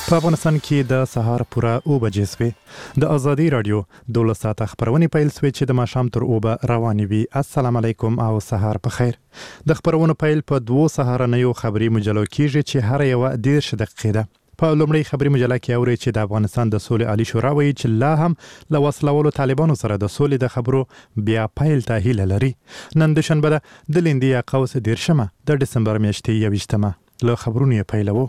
په افغانستان کې د سهار پوره 9 بجې سوې د ازادي رادیو 12 ساعته خبرونه پیل سوې چې د ماښام تر 9 روانې وي. السلام علیکم او سهار په خیر. د خبرونو پیل په 2 سهارنیو خبري مجلو کېږي چې هر یو 10 دقیقې ده. په لومړی خبري مجله کې اوري چې د افغانستان د سولې عالی شورا وایي چې لا هم له وسلوالو طالبانو سره د سولې د خبرو بیا پیل ته هیله لري. نن د شنبه د لیندیا قوس 10 د دسمبر میاشتې 21 له خبرونو پیلوو.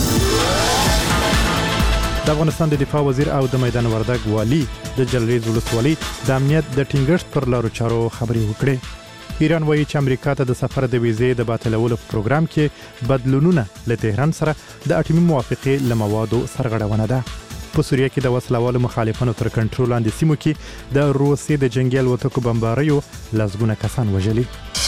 د افغانستان د دفاع وزیر او د میدان وردګ والی د جلریز ولسوالۍ د امنیت د ټینګښت پر لارو چارو خبرې وکړې. ایران وایي چې امریکا ته د سفر د ویزې د باطلولو پروګرام کې بدلونونه له تهران سره د اټومي موافقې له موادو سرغړونه ده. په سوریه کې د وسلوالو مخالفانو تر کنټرول لاندې سیمو کې د روسیې د جنگي الوتکو بمباریو لسګونه کسان وژلي.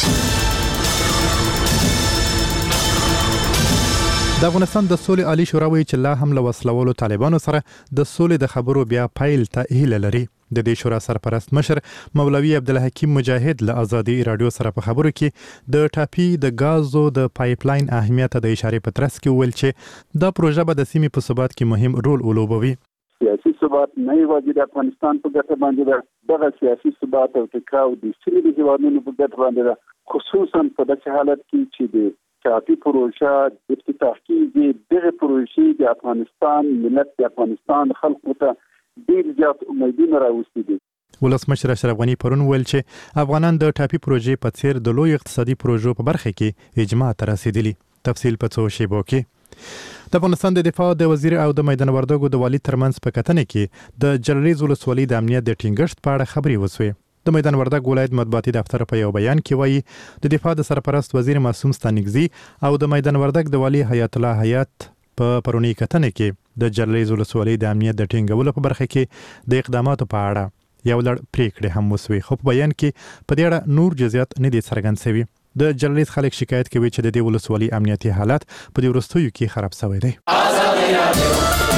د افغانستان د سولې عالی شورا وایي چې لا هم له وسلوالو طالبانو سره د سولې د خبرو بیا پیل ته هیله لري. د دې شورا سرپرست مشر مولوي عبدالحکیم مجاهد له ازادي رادیو سره په خبرو کې د ټاپي د غازو د پایپ لاین اهمیت د اشاره په ترڅ کې ویل چې دا پروژه به د سیمې په ثبات کې مهم رول ولوبوي. سیاسي ثبات نه یوازې د افغانستان په ګټه باندې ده، دغه سیاسي ثبات او ټکاو د سیمې د هیوادونو په ګټه باندې ده، خصوصا په داسې حالت کې چې د ټاپي پروژه د افتتاح کېږي. دغه پروژې د افغانستان ملت د افغانستان خلکو ته ډېر زیات امیدونه راوستي دي. ولسمشر اشرف غني پرون ویل چې افغانان د ټاپي پروژې په څیر د لوی اقتصادي پروژو په برخه کې اجماع ته رسیدلی. تفصیل په څو شیبو کې. د افغانستان د دفاع د وزیر او د میدان وردګو د والی ترمنځ په کتنه کې د جلریز ولسوالۍ د امنیت د ټینګښت په اړه خبرې وسوې. د میدان وردګ ولایت مطبوعاتي دفتر په یو بیان کې وایي د دفاع د سرپرست وزیر معصوم ستانګزي او د میدان وردګ د والی حیات الله حیات په پرونی کتنه کې د جلریز ولسوالۍ د امنیت د ټینګولو په برخه کې د اقداماتو په اړه یو لړ پریکړې هم وسوي. خو په بیان کې په دې اړه نور جزئیات نه دي څرګند شوي. د جلریز خلک شکایت کوي چې د دې ولسوالۍ امنیتي حالت په دې وروستیو کې خراب شوی دی.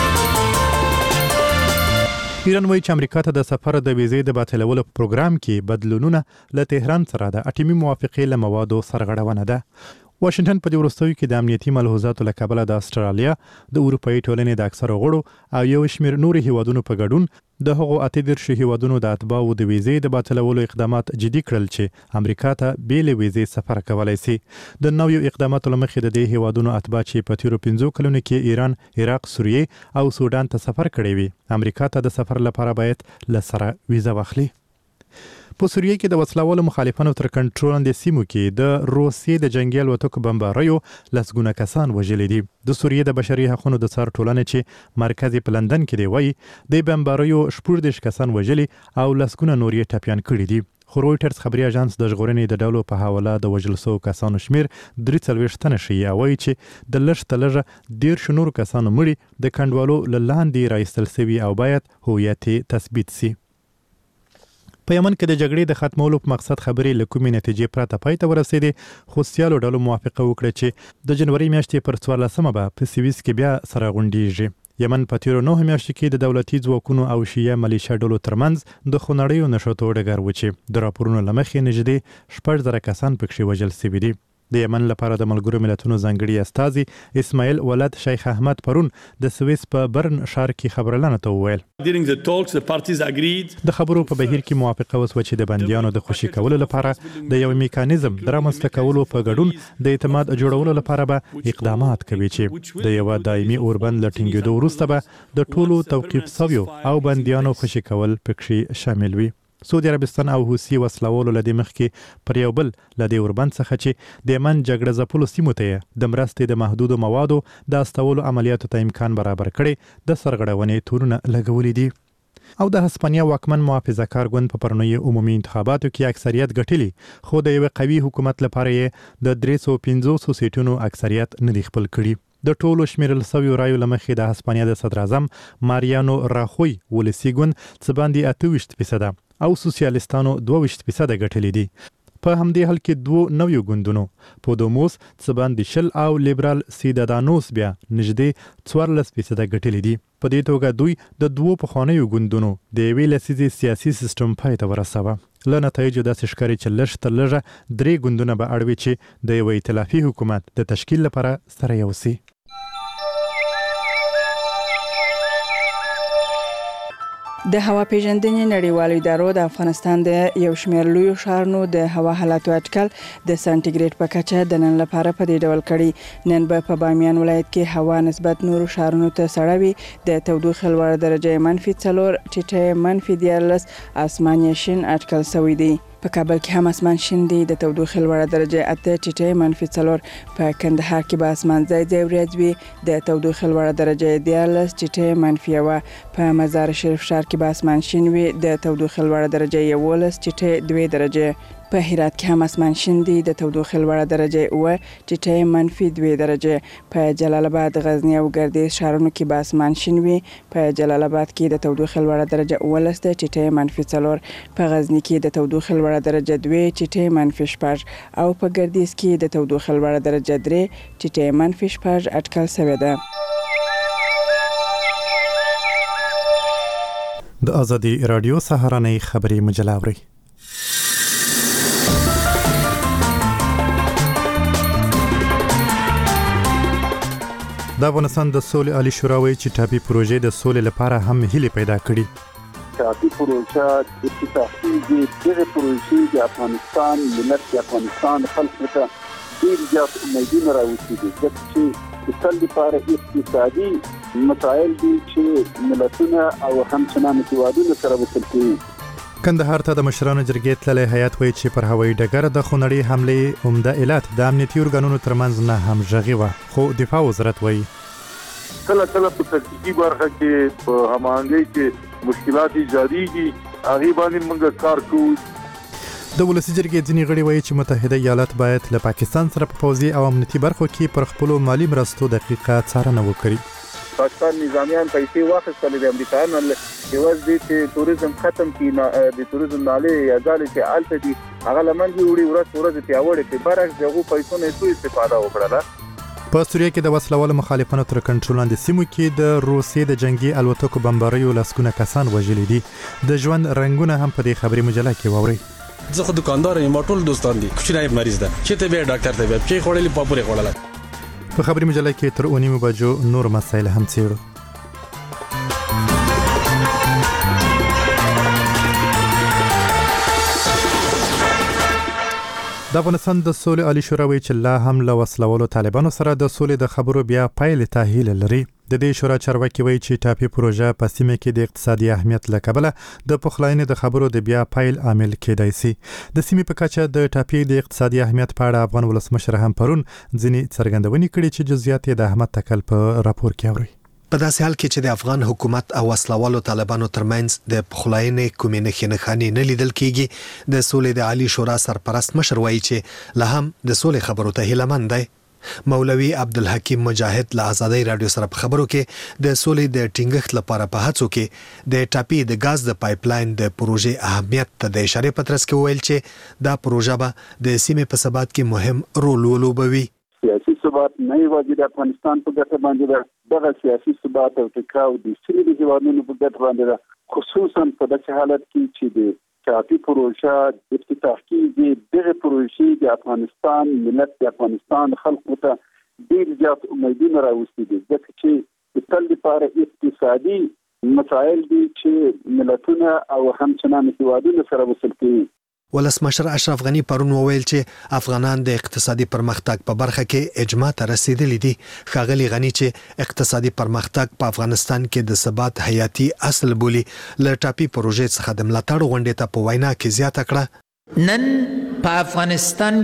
ایران وایي چې امریکا ته د سفر د ویزې د باطلولو پروګرام کې بدلونونه له تهران سره د اټومي موافقې له موادو سرغړونه ده. واشنگټن په دې وروستیو کې د امنیتي ملحوظاتو له کبله د استرالیا د اروپאי ټولنې د اکثرو غړو او یو شمېر نورو هیوادونو په ګډون د هغو 18 هیوادونو د اتباعو د ویزې د باطلولو اقدامات جدي کړل چې امریکا ته بېلې ویزې سفر کولای شي. د نویو اقداماتو له مخې د دې هیوادونو اتباع چې په تیرو 15 کلونو کې ایران، عراق، سوریې او سودان ته سفر کړی وي امریکا ته د سفر لپاره باید له سره ویزه واخلي. په سوریه کې د وسلوالو مخالفانو تر کنټرول لاندې سیمو کې د روسیې د جنگي الوتکو بمباریو لسګونه کسان وژلي دي. د سوریې د بشري حقوقو د څار ټولنې چې مرکز په لندن کې دی وایي د بمباریو 14 کسان وژلي او لسګونه نور یې ټپيان کړي دي. خو رويټرز خبري اژانس د ژغورنې د ډولو په حواله د وژل شوو کسانو شمیر 43 تنه شي او وایي چې د لږ تلغه 10 نور کسانو مړي د کندوالو لاندې راایستل شوي او باید هویت تثبیت شي. په یمن کې د جګړې د ختمولو په مقصد خبرې له کومې نتیجې پرته پای ته ورسېدې، خو سیالو ډلو موافقه وکړه چې د جنوري میاشتې پر 14مه به په سویس کې بیا سره غونډیږي. یمن په تیرو 9 میاشتو کې د دولتي ځواکونو او شیعه ملیشیا ډلو ترمنځ د خونړیو نښتو ډګر و چې د راپورونو له مخې نږدې 6,000 کسان پکې وژل شوي دي. د یمن لپاره د ملګرو ملتونو ځانګړي استازي اسماعیل ولد شیخ احمد پرون د سویس په برن ښار کې خبرلانه ته وویل د خبرو په بهیر کې موافقه وسوه چې د بندیانو د خوشي کولو لپاره د یو میکانیزم د رامنځته کولو په ګډون د اعتماد جوړولو لپاره به اقدامات کوي چې د یو دایمي اوربند لټینګېدو وروسته به د ټولو توقیف شویو او بندیانو خوشي کول پکې شامل وي. سعودي عربستان او حوثي وسلوالو لدې مخکې پر یو بل لدې اوربند څخه چې د یمن جګړه ځپلو سیمو ته د مرستې د محدودو موادو د استولو عملیاتو ته امکان برابر کړي د سرغړونې تورونه لګولي دي. او د هسپانیا واکمن محافظه کار ګوند په پرونی عمومي انتخاباتو کې اکثریت ګټلی، خو د یو قوي حکومت لپاره یې د 350 سیټونو اکثریت نه دی خپل کړي. د ټولو شمیرل شویو رایو له مخې د هسپانیا د صدر اعظم ماریانو راخوی ولسي ګوند څه باندې 28% او سوسیالیستانو 22% ګټلې دي. په همدې حال کې دوه نویو ګوندونو پودوموس څه باندې 20 او لیبرال سیدادانوس بیا نږدې 14% ګټلې دي. په دې توګه دوی د دوه پخوانیو ګوندونو د یوې لسیزې سیاسي سیستم پای ته ورساوه. له نتایجو داسې ښکاري چې لږ تر لږه 3 ګوندونه به اړوي چې د یو ائتلافي حکومت د تشکیل لپاره سره یو سي. د هوا پیژندنې نړیوالو ادارو د افغانستان د یو شمېر لویو ښارونو د هوا حالاتو اټکل د سانتیګریډ په کچه د نن لپاره په دې ډول کړي. نن به په بامیان ولایت کې هوا نسبت نورو ښارونو ته سړه وي. د تودوخې لوړه درجه -4 ټیټه -14 اسماني شین اټکل شوی دی. په کابل کې هم اسمان شین دی. د تودوخې لوړه درجه 8 ټیټه -4. په کندهار کې به اسمان ځای ځای وریځ وي. د تودوخې لوړه درجه 13 ټیټه -1. په مزار شریف ښار کې به اسمان شین وي. د تودوخې لوړه درجه 11 ټیټه 2 درجه. په هرات کې هم اسمان شین دی. د تودوخې لوړه درجه 9 ټیټه -2 درجه. په جلال آباد، غزنی او ګردیز ښارونو کې به اسمان شین وي. په جلال آباد کې د تودوخې لوړه درجه 11 ټیټه -4. په غزنی کې د تودوخې لوړه درجه 2 ټیټه -6 او په ګردیز کې د تودوخې لوړه درجه 3 ټیټه -6 اټکل شوی ده. د ازادي رادیو سهارنۍ خبري مجله اوري. د افغانستان د سولې عالی شورا وایي چې ټاپي پروژې د سولې لپاره هم هیله پیدا کړي. ټاپي پروژه د افتتاحي دغه پروژې د افغانستان ملت د افغانستان خلکو ته ډېر زیات امیدونه راوستي دي چې د تل لپاره اقتصادي مسایل دي چې ملتونه او همچنان هیوادونه سره وصل کوي. کندهار ته د مشرانو جرګې تللی هیات وایي چې پر هوایي ډګر د خونړۍ حملې عمده علت د امنیتي ارګانونو ترمنځ نه همغږي وه، خو دفاع وزارت وایي کله په تکتیکي برخه کې په هماهنګۍ کې مشکلات ایجادېږي، هغې باندې موږ کار کوو. د ولسي جرګې ځینې غړي وایي چې متحده ایالات باید له پاکستان سره په پوځي او امنیتي برخو کې پر خپلو مالي مرستو دقیقه څارنه وکړي. پاکستان نظامیان پیسې واخیستلې د امریکایانو یوازې دې چې توریزم ختم کړي، د توریزم نالې یا ځالې چې هلته دي هغه له منځه وړي، ورځ پیاوړې کړي، برعکس د هغو پیسو نه څو استفاده وکړله. په سوریه کې د وسلوالو مخالفانو تر کنټرول لاندې سیمو کې د روسیې د جنگي الوتکو بمباریو لسګونه کسان وژلي دي. د ژوند رنګونه هم په دې خبري مجله کې واوري. زه خو دکاندار یم، ټول دوستان دي، کوچنی مریض ده، چې ته به ډاکټر ته به چې خورلې پاپورې خورلله. په خبري مجله کې تر 9 بجو نور مسایل هم څیړو. د افغانستان د سولې عالی شورا وایي چې لا هم له وسلوالو طالبانو سره د سولې د خبرو بیا پایلې ته هیله لري. د دې شورا چارواکي وایي چې ټاپي پروژه په سیمه کې د اقتصادي اهمیت له کبله د پخلاینې د خبرو د بیا پایل عامل کېدای شي. د سیمې په کچه د ټاپي د اقتصادي اهمیت په اړه افغان ولسمشر هم پرون ځینې څرګندونې کړې چې جزئیات یې د احمد تکل په راپور کې اوري. په داسې حال کې چې د افغان حکومت او وسلوالو طالبانو ترمنځ د پخلاینې کومې نښې نه لیدل کېږي، د سولې د عالی شورا سرپرست مشر وایي چې لا هم د سولې خبرو ته هیلهمند دی. مولوي عبدالحکیم مجاهد له ازادي رادیو سره په خبرو کې د سولې د ټینګښت لپاره په هڅو کې د ټاپي د غاز د پایپلاین د پروژې اهمیت ته د اشاره پترس کې ویل چې دا پروژه به د سیمې په ثبات کې مهم رول ولوبوي. سیاسي ثبات نه یوازې د افغانستان په ګټه باندې ده، دغه سیاسي ثبات او ټکاو د سیمې د هیوادونو په ګټه باندې ده، خصوصا په داسې حالت کې چې د ټاپي پروژه د افتتاح کېږي. دغه پروژې د افغانستان ملت د افغانستان خلکو ته ډېر زیات امیدونه راوستي دي ځکه چې د تل لپاره اقتصادي مسایل دي چې ملتونه او همچنان هیوادونه سره وصل کوي. ولسمشر اشرف غنی پرون وویل چې افغانان د اقتصادي پرمختګ په برخه کې اجماع ته رسیدلي دي. ښاغلي غنی چې اقتصادي پرمختګ په افغانستان کې د ثبات حیاتي اصل بولي، له ټاپي پروژې څخه د ملاتړ غونډې ته په وینا کې زیاته کړه. نن په افغانستان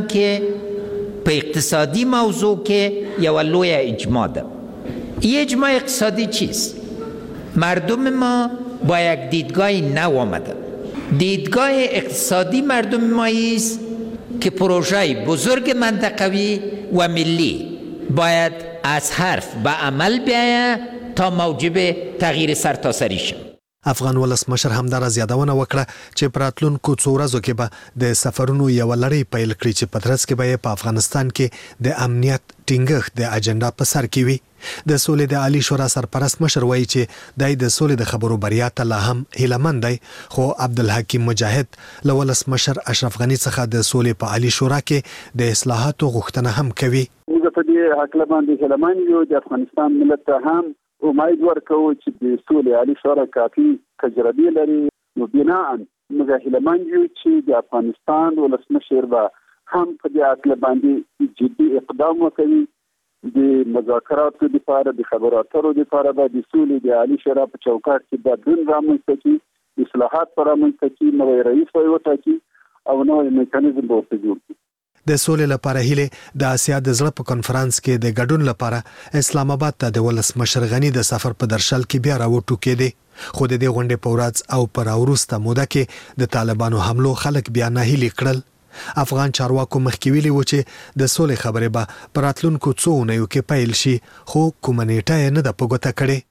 کې په اقتصادي موضوع کې یو لوی اجماع ده. این اجماع اقتصادی چیست؟ مردم ما با یک دیدگاه نو آمده. دیدگاه اقتصادی مردم ما است که پروژه بزرگ منطقوی و ملی باید از حرف به عمل بیاید تا موجب تغییر سرتاسری شود. افغان ولسمشر همدارس یادونه وکړه چې پراتلونکو څو ورځو کې به د سفرونو یو لړۍ پیل کړي چې په ترڅ کې به په افغانستان کې د امنیت ټینګښت د اجنډا په سر کې وي. د سولې د عالی شورا سرپرست مشر وایي چې د سولې د خبرو بریا ته لا هم هیلهمند دی، خو عبدالحکیم مجاهد له ولسمشر اشرف غنی څخه د سولې په عالی شورا کې د اصلاحاتو غوښتنه هم کوي. موږ په دې حق باندې هیلهمند یو، د افغانستان ملت ته هم امید ورکوو چې د سولې عالی شورا کافي تجربه لري. نو بناء موږ هیله یو چې د افغانستان ولسمشر به هم په دې اړه باندې جدي اقدام وکړي. د مذاکراتو لپاره د خبرو اترو لپاره به د سولې د عالی شورا په چوکاټ کې بدلون رامنځته کړي، اصلاحات رامنځته کړي، نوی رئیس وټاکي او نوی میکانیزم به ورته جوړ کړي. د سولې لپاره هیله د آسیا د زړه په کنفرانس کې د ګډون لپاره اسلام آباد ته د ولسمشر غنی د سفر په درشل کې بیا راوټو کېده، خو د دې غونډې په ورځ او پر وروسته موده کې د طالبانو حملو خلک بیا نه هیلي کړل. افغان چارواکو مخکې ویلي و چې د سولې خبرې به په راتلونکو څو اونیو کې پیل شي، خو کومه نیټه یې نه ده په ګوته کړې.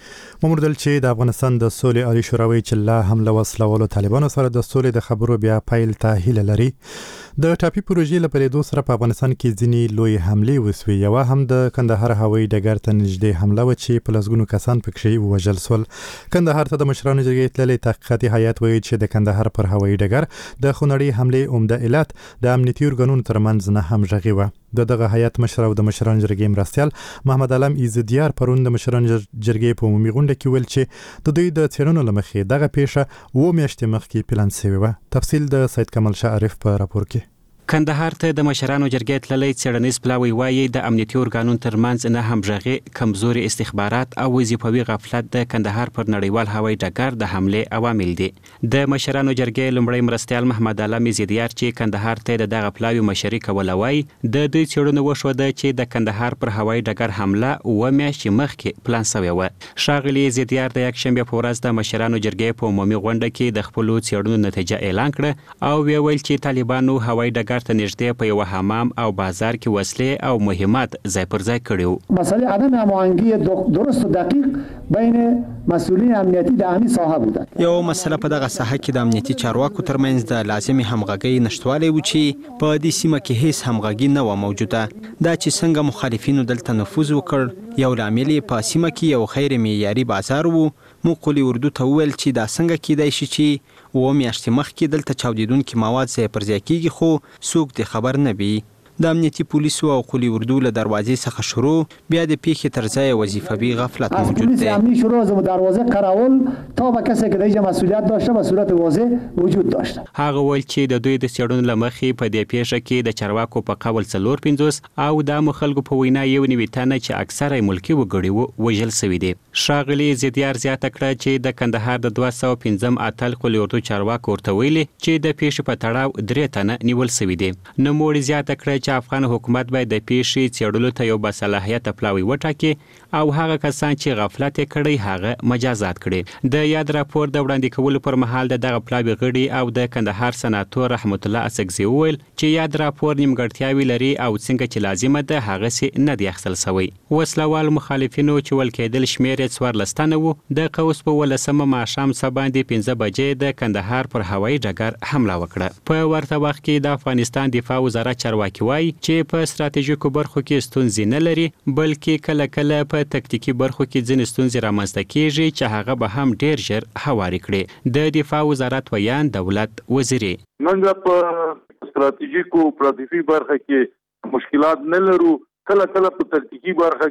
ممردل چې د افغانستان د سولې عالی شورا وی چې لا حمله وسلوالو طالبانو سره د سولې د خبرو بیا پیل ته هیله لري. د ټاپي پروژې لپاره د سره په افغانستان کې ځینی لوی حمله وسوي، یو هم د کندهار هوایي ډګر ته نږدې حمله و چې په لسګونو کسان پکې وژل شول. کندهار ته د مشرانو جرګې تللې تحقیقاتي هیئت وایي چې د کندهار پر هوایي ډګر د خونړۍ حمله عمده علت د امنیتي ارګانونو ترمنځ نه همغږي و. دغه هیئت مشر او د مشرانو جرګې مرستیال محمد علم عزدیار پرون د مشرانو جرګې په عمومي غونډه کې ویل چې د دوی د څېړنو لمخې دغه پیښه و میاشتې مخکې پلان شوی و. تفصیل د سید کمال شاه عارف په راپور کې. کندهار ته د مشرانو جرګې تللی څېړنیز پلاوی وایي د امنیتي ارګانونو ترمنځ نه همغږي، کمزوري استخبارات او وظیفوي غفلت د کندهار پر نړیوال هوایي ډګر د حمله عوامل دي. د مشرانو جرګې لومړی مرستیال محمد علم عزدیار چې کندهار ته د دغه پلاوی مشري کوله وایي د دوی څېړنه وشوه چې د کندهار پر هوایي ډګر حمله و میاشتې مخکې پلان شوې وه. ښاغلي عزدیار د یکشنبې په ورځ د مشرانو جرګې په عمومي غونډه کې د خپلو څېړنو نتیجه اعلان کړه او ویل چې طالبانو هوایي ډګر ته نږدې په یو حمام او بازار کې وسلې او مهمات ځای پر ځای کړیو. مسئله عدم هماهنگی درست و دقیق بین مسئولین امنیتی د امنیت ساحه بوده. یو مسله په دغه ساحه کې د امنیتي چارواکو ترمنځ د لازمي همغږۍ نشټوالی و چې په دې سیمه کې هیڅ همغږي نه و موجوده. دا چې څنګه مخالفینو دلته نفوذ وکړ، یو لامل په سیمه کې یو غیر معیاري بازار و. موږ قلی اردو ته وویل چې دا څنګه کېدای شي چې و میاشتې مخکې دلته چاودیدونکي مواد ځای پر ځای کېږي خو څوک دې خبر نه وي. د امنیتي پولیسو او قلی اردو له دروازې څخه شروع بیا د پیښې تر ځای وظیفوي غفلت موجود دی. امنی شروع از دروازه قراول تا به کسی که دیجا مسئولیت داشته به صورت واضح وجود داشته. هغه ویل چې د دوی د څېړنو لمخې په دې پیښه کې د چارواکو په قول 450 او د عامو خلکو په وینا یو نوي تنه چې اکثره ملکي وګړي وژل شوي دي. ښاغلي عزدیار زیاته کړه چې د کندهار د 215 اتل قلی اردو چارواکو ورته ویلي چې د پیښې په تړاو 3 تنه نیول شوي دي. نوموړي زیاته کړه چې افغان حکومت باید د پیښې څېړلو ته یو باصلاحیته پلاوی وټاکي او هغه کسان چې غفلت کړی هغه مجازات کړي. د یاد راپور د وړاندې کولو پر مهال دغه پلاوی غړي او د کندهار سناتور رحمت الله اسکزي وویل چې یاد راپور نیمګړتیاوې لري او څنګه چې لازمه ده هغه سي نه دی اخیستل شوی. وسلوال مخالفینو چې ول کېدل شمیر یې 14 تنه وو. د قوس په 18 ماښام سباندې 15 بجې د کندهار پر هوایي ډګر حمله وکړه. په ورته وخت کې د افغانستان دفاع وزارت چارواکي وایي چې په ستراتیژیکو برخو کې ستونزې نه لري، بلکې کله کله په تکتیکي برخو کې ځینې ستونزې رامنځته کیږي چې هغه به هم ډیر ژر هواري کړي. د دفاع وزارت ویان دولت وزیري موږ په ستراتیژیکو پراتیفي برخه کې مشکلات نه لرو، کله کله په تکتیکي برخه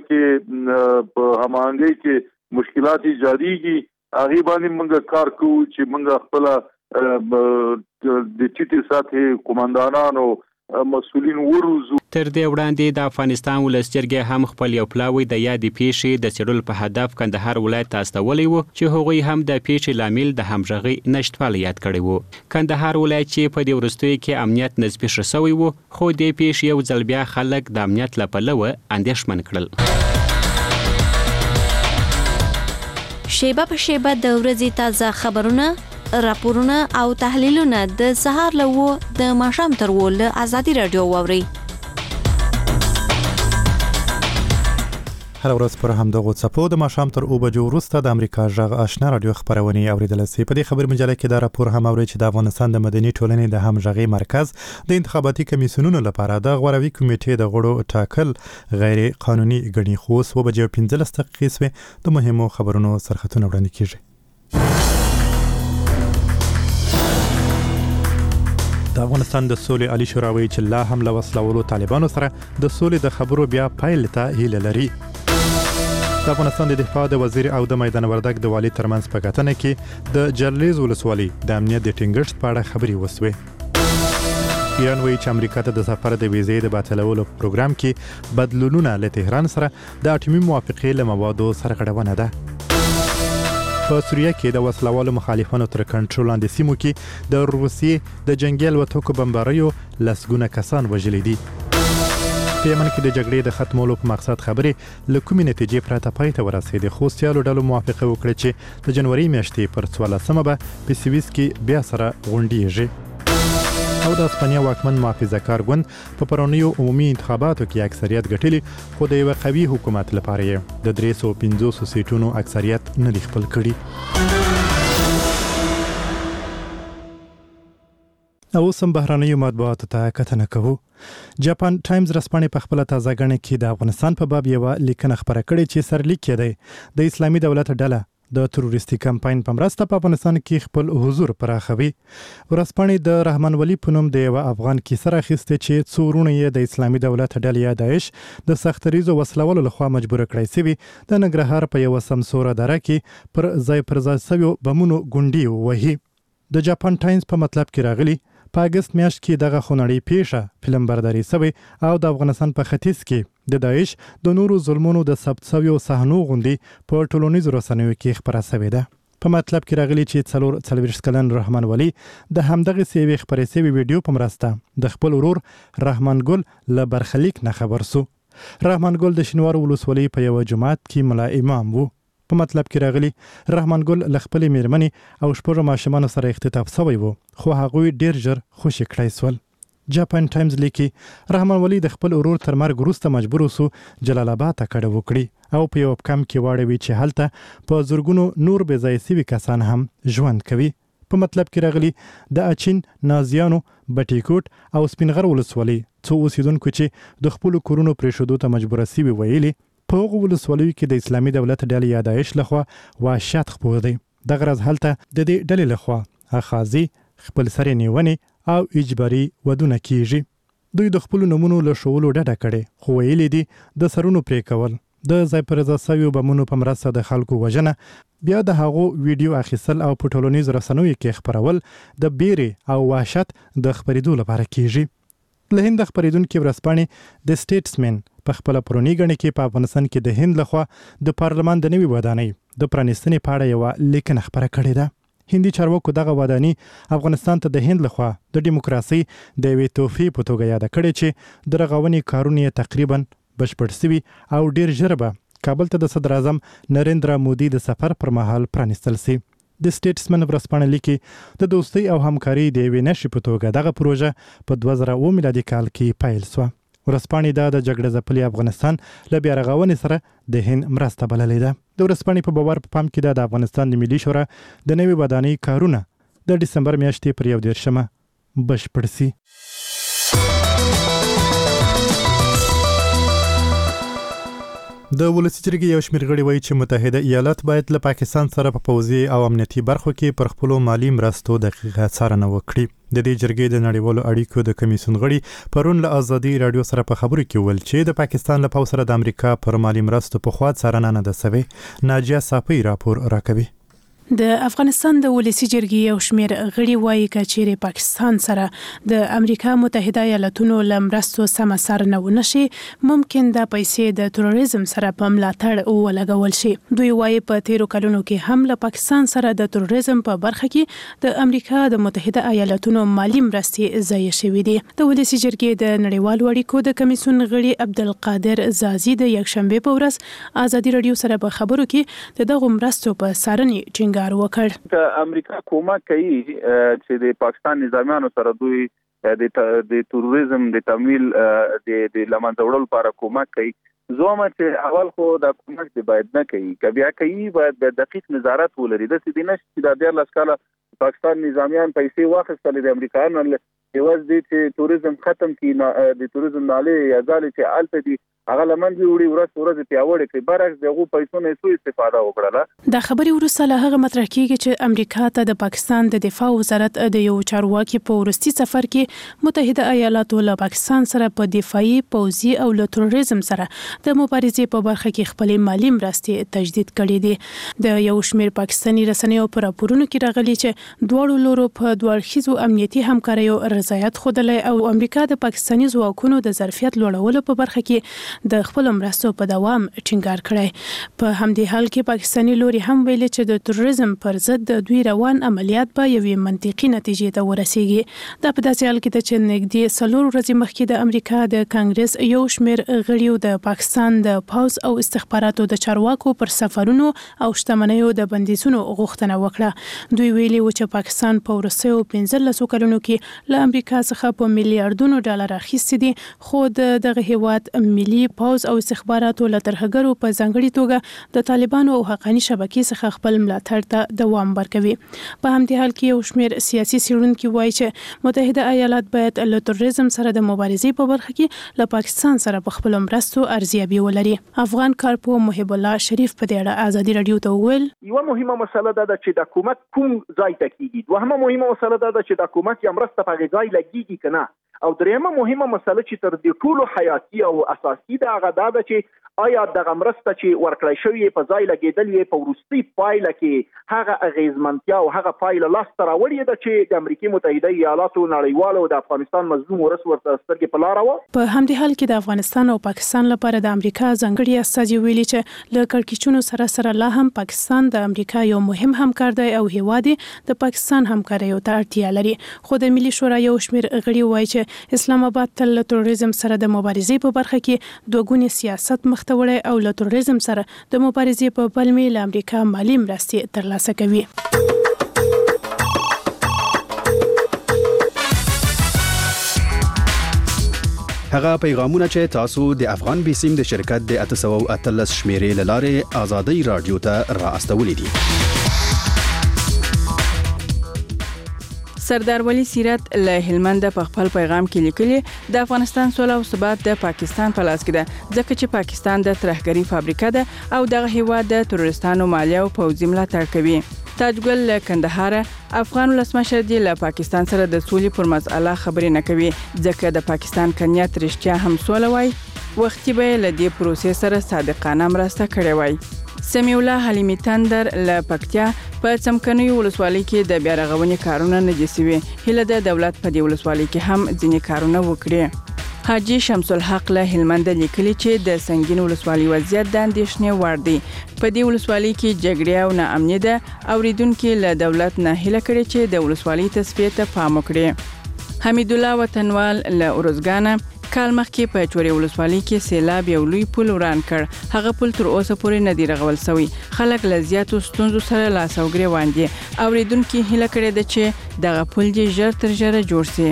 کې په هماهنګۍ کې مشکلات ایجادېږي. هغه باندې موږ کار کوو چې موږ خپل د ټیټې سطحې قومندانانو مسؤلین وروزو. تر دې وړاندې د افغانستان ولس جرګې هم خپل یو پلاوی د یادې پیښې د څېړلو په هدف کندهار ولایت ته استولی و چې هغوی هم د پیښې لامل د همغږۍ نشتوالی یاد کړی و. کندهار ولایت چې په دې وروستیو کې امنیت نسبي ښه شوی و، خو دې پیښې یو ځل بیا خلک د امنیت له پلوه اندېښمن کړل. شیبه په شیبه د ورځې تازه خبرونه، راپورونه او تحلیلونه د سهار له 9 د ماښام تر 10 له ازادي رادیو واورئ. هر ورځ پر همدغه څپو د ماښام تر 9 بجو وروسته د امریکا غږ آشنا رادیو خبرونه اوریدل شي. په دې خبر مجله کې دا راپور هم اوري چې د افغانستان د مدني ټولنې د همغږي مرکز د انتخاباتي کمیسیونونو لپاره د غوروي کمیټې د غړو ټاکل غیر قانوني ګڼي. خو 9:15 دقیقې د مهمو خبرونو سرخطونه وړاندې کیږي. د افغانستان د سولې عالی شورا وایي چې لا هم له وسلوالو طالبانو سره د سولې د خبرو بیا پیل ته هیله لري. د افغانستان د دفاع د وزیر او د میدان وردګ د والي ترمنځ په کتنه کې د جرلیز ولسوالۍ د امنیت د ټینګښت په اړه خبرې وسوې. ایران وایي چې امریکا ته د سفر د ویزې د باطلولو پروګرام کې بدلونونه له تهران سره د اټومي موافقې له موادو سرغړونه ده. په سوریه کې د وسلوالو مخالفانو تر کنټرول لاندې سیمو کې د روسیې د جنگي الوتکو بمباریو لسګونه کسان وژلي دي. په یمن کې د جګړې د ختمولو په مقصد خبرې له کومې نتیجې پرته پای ته ورسېدې، خو سیالو ډلو موافقه وکړه چې د جنوري میاشتې پر 14مه به په سویس کې بیا سره غونډیږي. او د اسپانیا واکمن محافظه کار ګوند په پرونیو عمومي انتخاباتو کې اکثریت ګټلي، خو د یو قوي حکومت لپاره یې د 350 سیټونو اکثریت نه دی خپل کړي. او سم بهرانیو مطبوعاتو ته کتنه کوو. جاپان ټایمز رسپانې په خپل تازه غنې کې د افغانستان په باب یو لیکنه خبره کړې چې سرلیک کړي د اسلامي دولت ډله د تروریستي کمپاین په مرسته په افغانستان کې خپل حضور پراخوي. ورسپانې د رحمان ولی په نوم د یو افغان کې سره اخیسته چې څورونه یې د اسلامي دولت ډلې یا داعش د سختریزو وسلوالو لخوا مجبور کړی سوي د ننګرهار په یو سمسوره دره کې پر ځای سوي بمونو ګونډي وهي. د جاپان ټایمز په مطلب کې راغلي په اگست میاشت کې دغه خونړی پیښه فلم برداري سوی او د افغانستان په ختیځ کې د داعش د نورو ظلمونو د ثبت شویو صحنو غونډې په ټولنیزو رسنیو کې خبره شوې ده. په مطلب کې راغلي چې 44 کلن رحمان ولی د همدغه سیوی خبرې سوي ویډیو په مرسته د خپل ورور رحمان ګل له برخلیک نه خبر سو. رحمان ګل د شینوار ولسوالۍ په یو جماعت کې ملا امام وو. په مطلب کې راغلي رحمان ګل له خپلې میرمنې او شپږو ماشومانو سره اختطاف شوی وو، خو هغوی ډیر ژر خوشي کړای سول. جاپان ټایمز لیکي رحمان ولی د خپل ورور تر مرګ وروسته مجبور وسو جلال آباد ته کډه وکړي او په یو کم کې واړوي چې هلته په زورګونو نور بې ځای سوي کسان هم ژوند کوي. په مطلب کې راغلي د اچین، نازیانو، بټیکوټ او سپینغر ولسوالۍ څو اوسیدونکو چې د خپل کورونو پرېښودو ته مجبور سوي ویلي په هغو ولسوالیو کې د اسلامي دولت ډلې یا داعش لخوا وحشت خپور دی. دغه راز هلته د دې ډلې لخوا اخاذي، خپل سرې نیونې او اجباري ودونه کیږي. دوی د خپل نمونو له شولو ډډه کړي، خو ویلي دي د سرونو پرې کول، د ځای پر ځای سویو بمونو په مرسته د خلکو وژنه، بیا د هغو ویډیو اخیستل او په ټولنیزو رسنیو کې خپرول د بیرې او وحشت د خپرېدو لپاره کیږي. له هند خبرېدونکي ورځپاڼې د سټیټسمن په خپل پرونی غنې کې په افغانستان کې د هند لخوا د پارلمان د نوي ودانۍ د پرانیستنې په اړه یو لیکنه خبره کړې ده. هندي چارواکو دغه ودانۍ افغانستان ته د هند لخوا د دیموکراسي د یوې تحفې په توګه یاد کړې چې د رغونې کارونه تقریبا بشپړ شوي او ډیر ژر به کابل ته د صدر اعظم نریندرا مودي د سفر پر مهال پرانیستل شي. د سټیټسمن ورځپاڼه لیکي د دوستۍ او همکاري د یوې نښې په توګه دغه پروژه په 2009 میلادي کال کې پیل شوه. ورځپاڼې دا د جګړه ځپلي افغانستان له بیا رغونې سره د هند مرسته بللې ده. د ورځپاڼې په باور په پام کې د افغانستان د ملي شورا د نوې ودانۍ کارونه د ډسمبر میاشتې پر 11 بشپړ شي. د ولسی جرګې یو شمېر غړي وایي چې متحده ایالات باید له پاکستان سره په پوځي او امنیتي برخو کې پر خپلو مالي مرستو دقیقه څارنه وکړي. د دې جرګې د نړیوالو اړیکو د کمیسیون غړي پرون له ازادي رادیو سره په خبرو کې ویل چې د پاکستان له پوځ سره د امریکا پر مالي مرستو په خوا څارنه نه ده سوې. ناجیه صافی راپور راکوي. د افغانستان د ولسی جرګې یو شمېر غړي وایي چې پاکستان سره د امریکا متحده ایالاتونو له مرستو سمه څارنه ونه شي، ممکن د پیسې د تروریزم سره په ملاتړ ولګول شي. دوی وایي په تیرو کلونو کې هم له پاکستان سره د تروریزم په برخه کې د امریکا د متحده ایالاتونو مالی مرستې ضایع شوې دي. د ولسی جرګې د نړیوالو اړیکو د کمیسیون غړي عبدالقادر زازي د یکشنبه په ورځ ازادي رادیو سره په خبرو کې دغه مرستو په څارنې د امریکا کومک کوي چې د پاکستان نظامیانو سره دوی د تروریزم د تمویل د لمنځه وړلو لپاره کومک کوي. زومه چې اول خو د کومک دی باید نه کوي، کبیا کوي باید د دقیق نظارت ولري. د سې دینه چې د 14 کاله پاکستان نظامیان پیسې واخیستل د امریکایانو یوز دي چې تروریزم ختم کړي، د تروریزم نالې یا ځالې چې الته دي هغه لمن دی وړي ورځ پیاوړې کوي برعکس دغه پیسو نه سو استفاده وکړه. دا خبري ورسره له هغه مطرح کیږي چې امریکا ته د پاکستان د دفاع وزارت د یو چارواکي په ورستي سفر کې متحده ایالاتو له پاکستان سره په دفاعي پوځي او له تروریزم سره د مبارزې په برخه کې خپل مالی مرستې تجدید کړې دي. د یو شمېر پاکستاني رسنیو په راپورونو کې راغلي چې دواړو لورو په دوړخیزو امنیتي همکاریو رضایت خوده او امریکا د پاکستاني ځواکونو د ظرفیت لوړولو په برخه کې د خپل مرستو په دوام ټینګار کړی. په همدې حال کې پاکستاني لوري هم ویل چې د تروریزم پر ضد د دوی روان عملیات به یوې منطقي نتیجې ته ورسیږي. دا په داسې حال کې چې نږدې 4 ورځې مخکې د امریکا د کانګرس یو شمېر غړیو د پاکستان د پوز او استخباراتو د چارواکو پر سفرونو او شتمنیو د بندیزونو غوښتنه وکړه. دوی ویلي و چې پاکستان په ورسېو 15 کلونو کې له امریکا څخه په میلیارډونو ډالر اخیستي دي، خو دغه هیواد ملي پوز او استخباراتو له ترهګرو په ځانګړي توګه د طالبانو او حقاني شبکې څخه خپل ملاتړ ته دوام ورکوي. په همدې حال کې یو شمېر سیاسي څېړونکي وایي چې متحده ایالات باید له تروریزم سره د مبارزې په برخه کې له پاکستان سره په خپل مرستو ارزیابي ولري. افغان کارپو محب الله شریف په دې اړه ازادي رادیو ته وویل یو مهمه مسله ده چې د حکومت کوم ځای ته کیږي، دوهمه مهمه مسله ده چې د حکومت یا مرسته په ځای لګیږي کنه، او دریمه مهمه مسله چې تر دې ټولو حیاتي او اساسي ده هغه ده چې آیا د مرسته چې ورکړی شوی په ځای لګیدل یې په وروستي پایله کې هغه اغیزمنتیا او هغه پایله لاسته راوړې ده چې د امریکا متحده ایالاتو نړیوالو د افغانستان مظلوم ورس ورته سترګې په لار و. په همدې حال کې د افغانستان او پاکستان لپاره د امریکا ځانګړي استازي ویلي چې له کړکېچونو سره لا هم پاکستان د امریکا یو مهم همکار دی او هیواد د پاکستان همکاریو ته اړتیا لري. خو د ملي شورا یو شمېر غړي وایي چې اسلام آباد تل له تروریزم سره د مبارزې په برخه کې دوګونی سیاست مخ ته وړي او له تروریزم سره د مبارزې په پلمې له امریکا مالی مرستې ترلاسه کوي. هغه پیغامونه چې تاسو د افغان بیسیم د شرکت د 813 شمیرې لاره آزادۍ رادیو ته را استولې دي. سردار ولی سیرت له هلمند په خپل پیغام کې لیکلي د افغانستان سوله او ثبات د پاکستان په لاس کې ده، ځکه چې پاکستان د ترهګری فابریکه ده او دغه هیواد د تروریستانو مالیه او پوځي ملاتړ کوي. تاجګل له کندهار افغان ولسمشر دی له پاکستان سره د سولې پر مسله خبرې نه کوي، ځکه د پاکستان کنیت رښتیا هم سوله وای، وختي به له دې پروسې سره صادقانه مرسته کړې وای. سمیع الله حلیمی تندر له پکتیا په څمکنیو ولسوالۍ کې د بیا رغونې کارونه نه دي سوي، هله د دولت په دې ولسوالۍ کې هم ځینې کارونه وکړي. حاجی شمس الحق له هلمند لیکلي چې د سنگین ولسوالۍ وضعیت د اندېښنې وړ دی. په دې ولسوالۍ کې جګړې او ناامني ده، اوریدونکو له دولت نه هیله کړې چې د ولسوالۍ تصفیه ته پام وکړي. حمید الله وطنوال له اورزګانه کال مخکې په چوري ولسوالۍ کې سیلاب یو لوی پل وران کړ، هغه پل تر اوسه پورې نه دی رغول شوی. خلک له زیاتو ستونزو سره لاس او ګریوان دي. اوریدونکو هیله کړې ده چې دغه پل دې ژر تر ژره جوړ شي.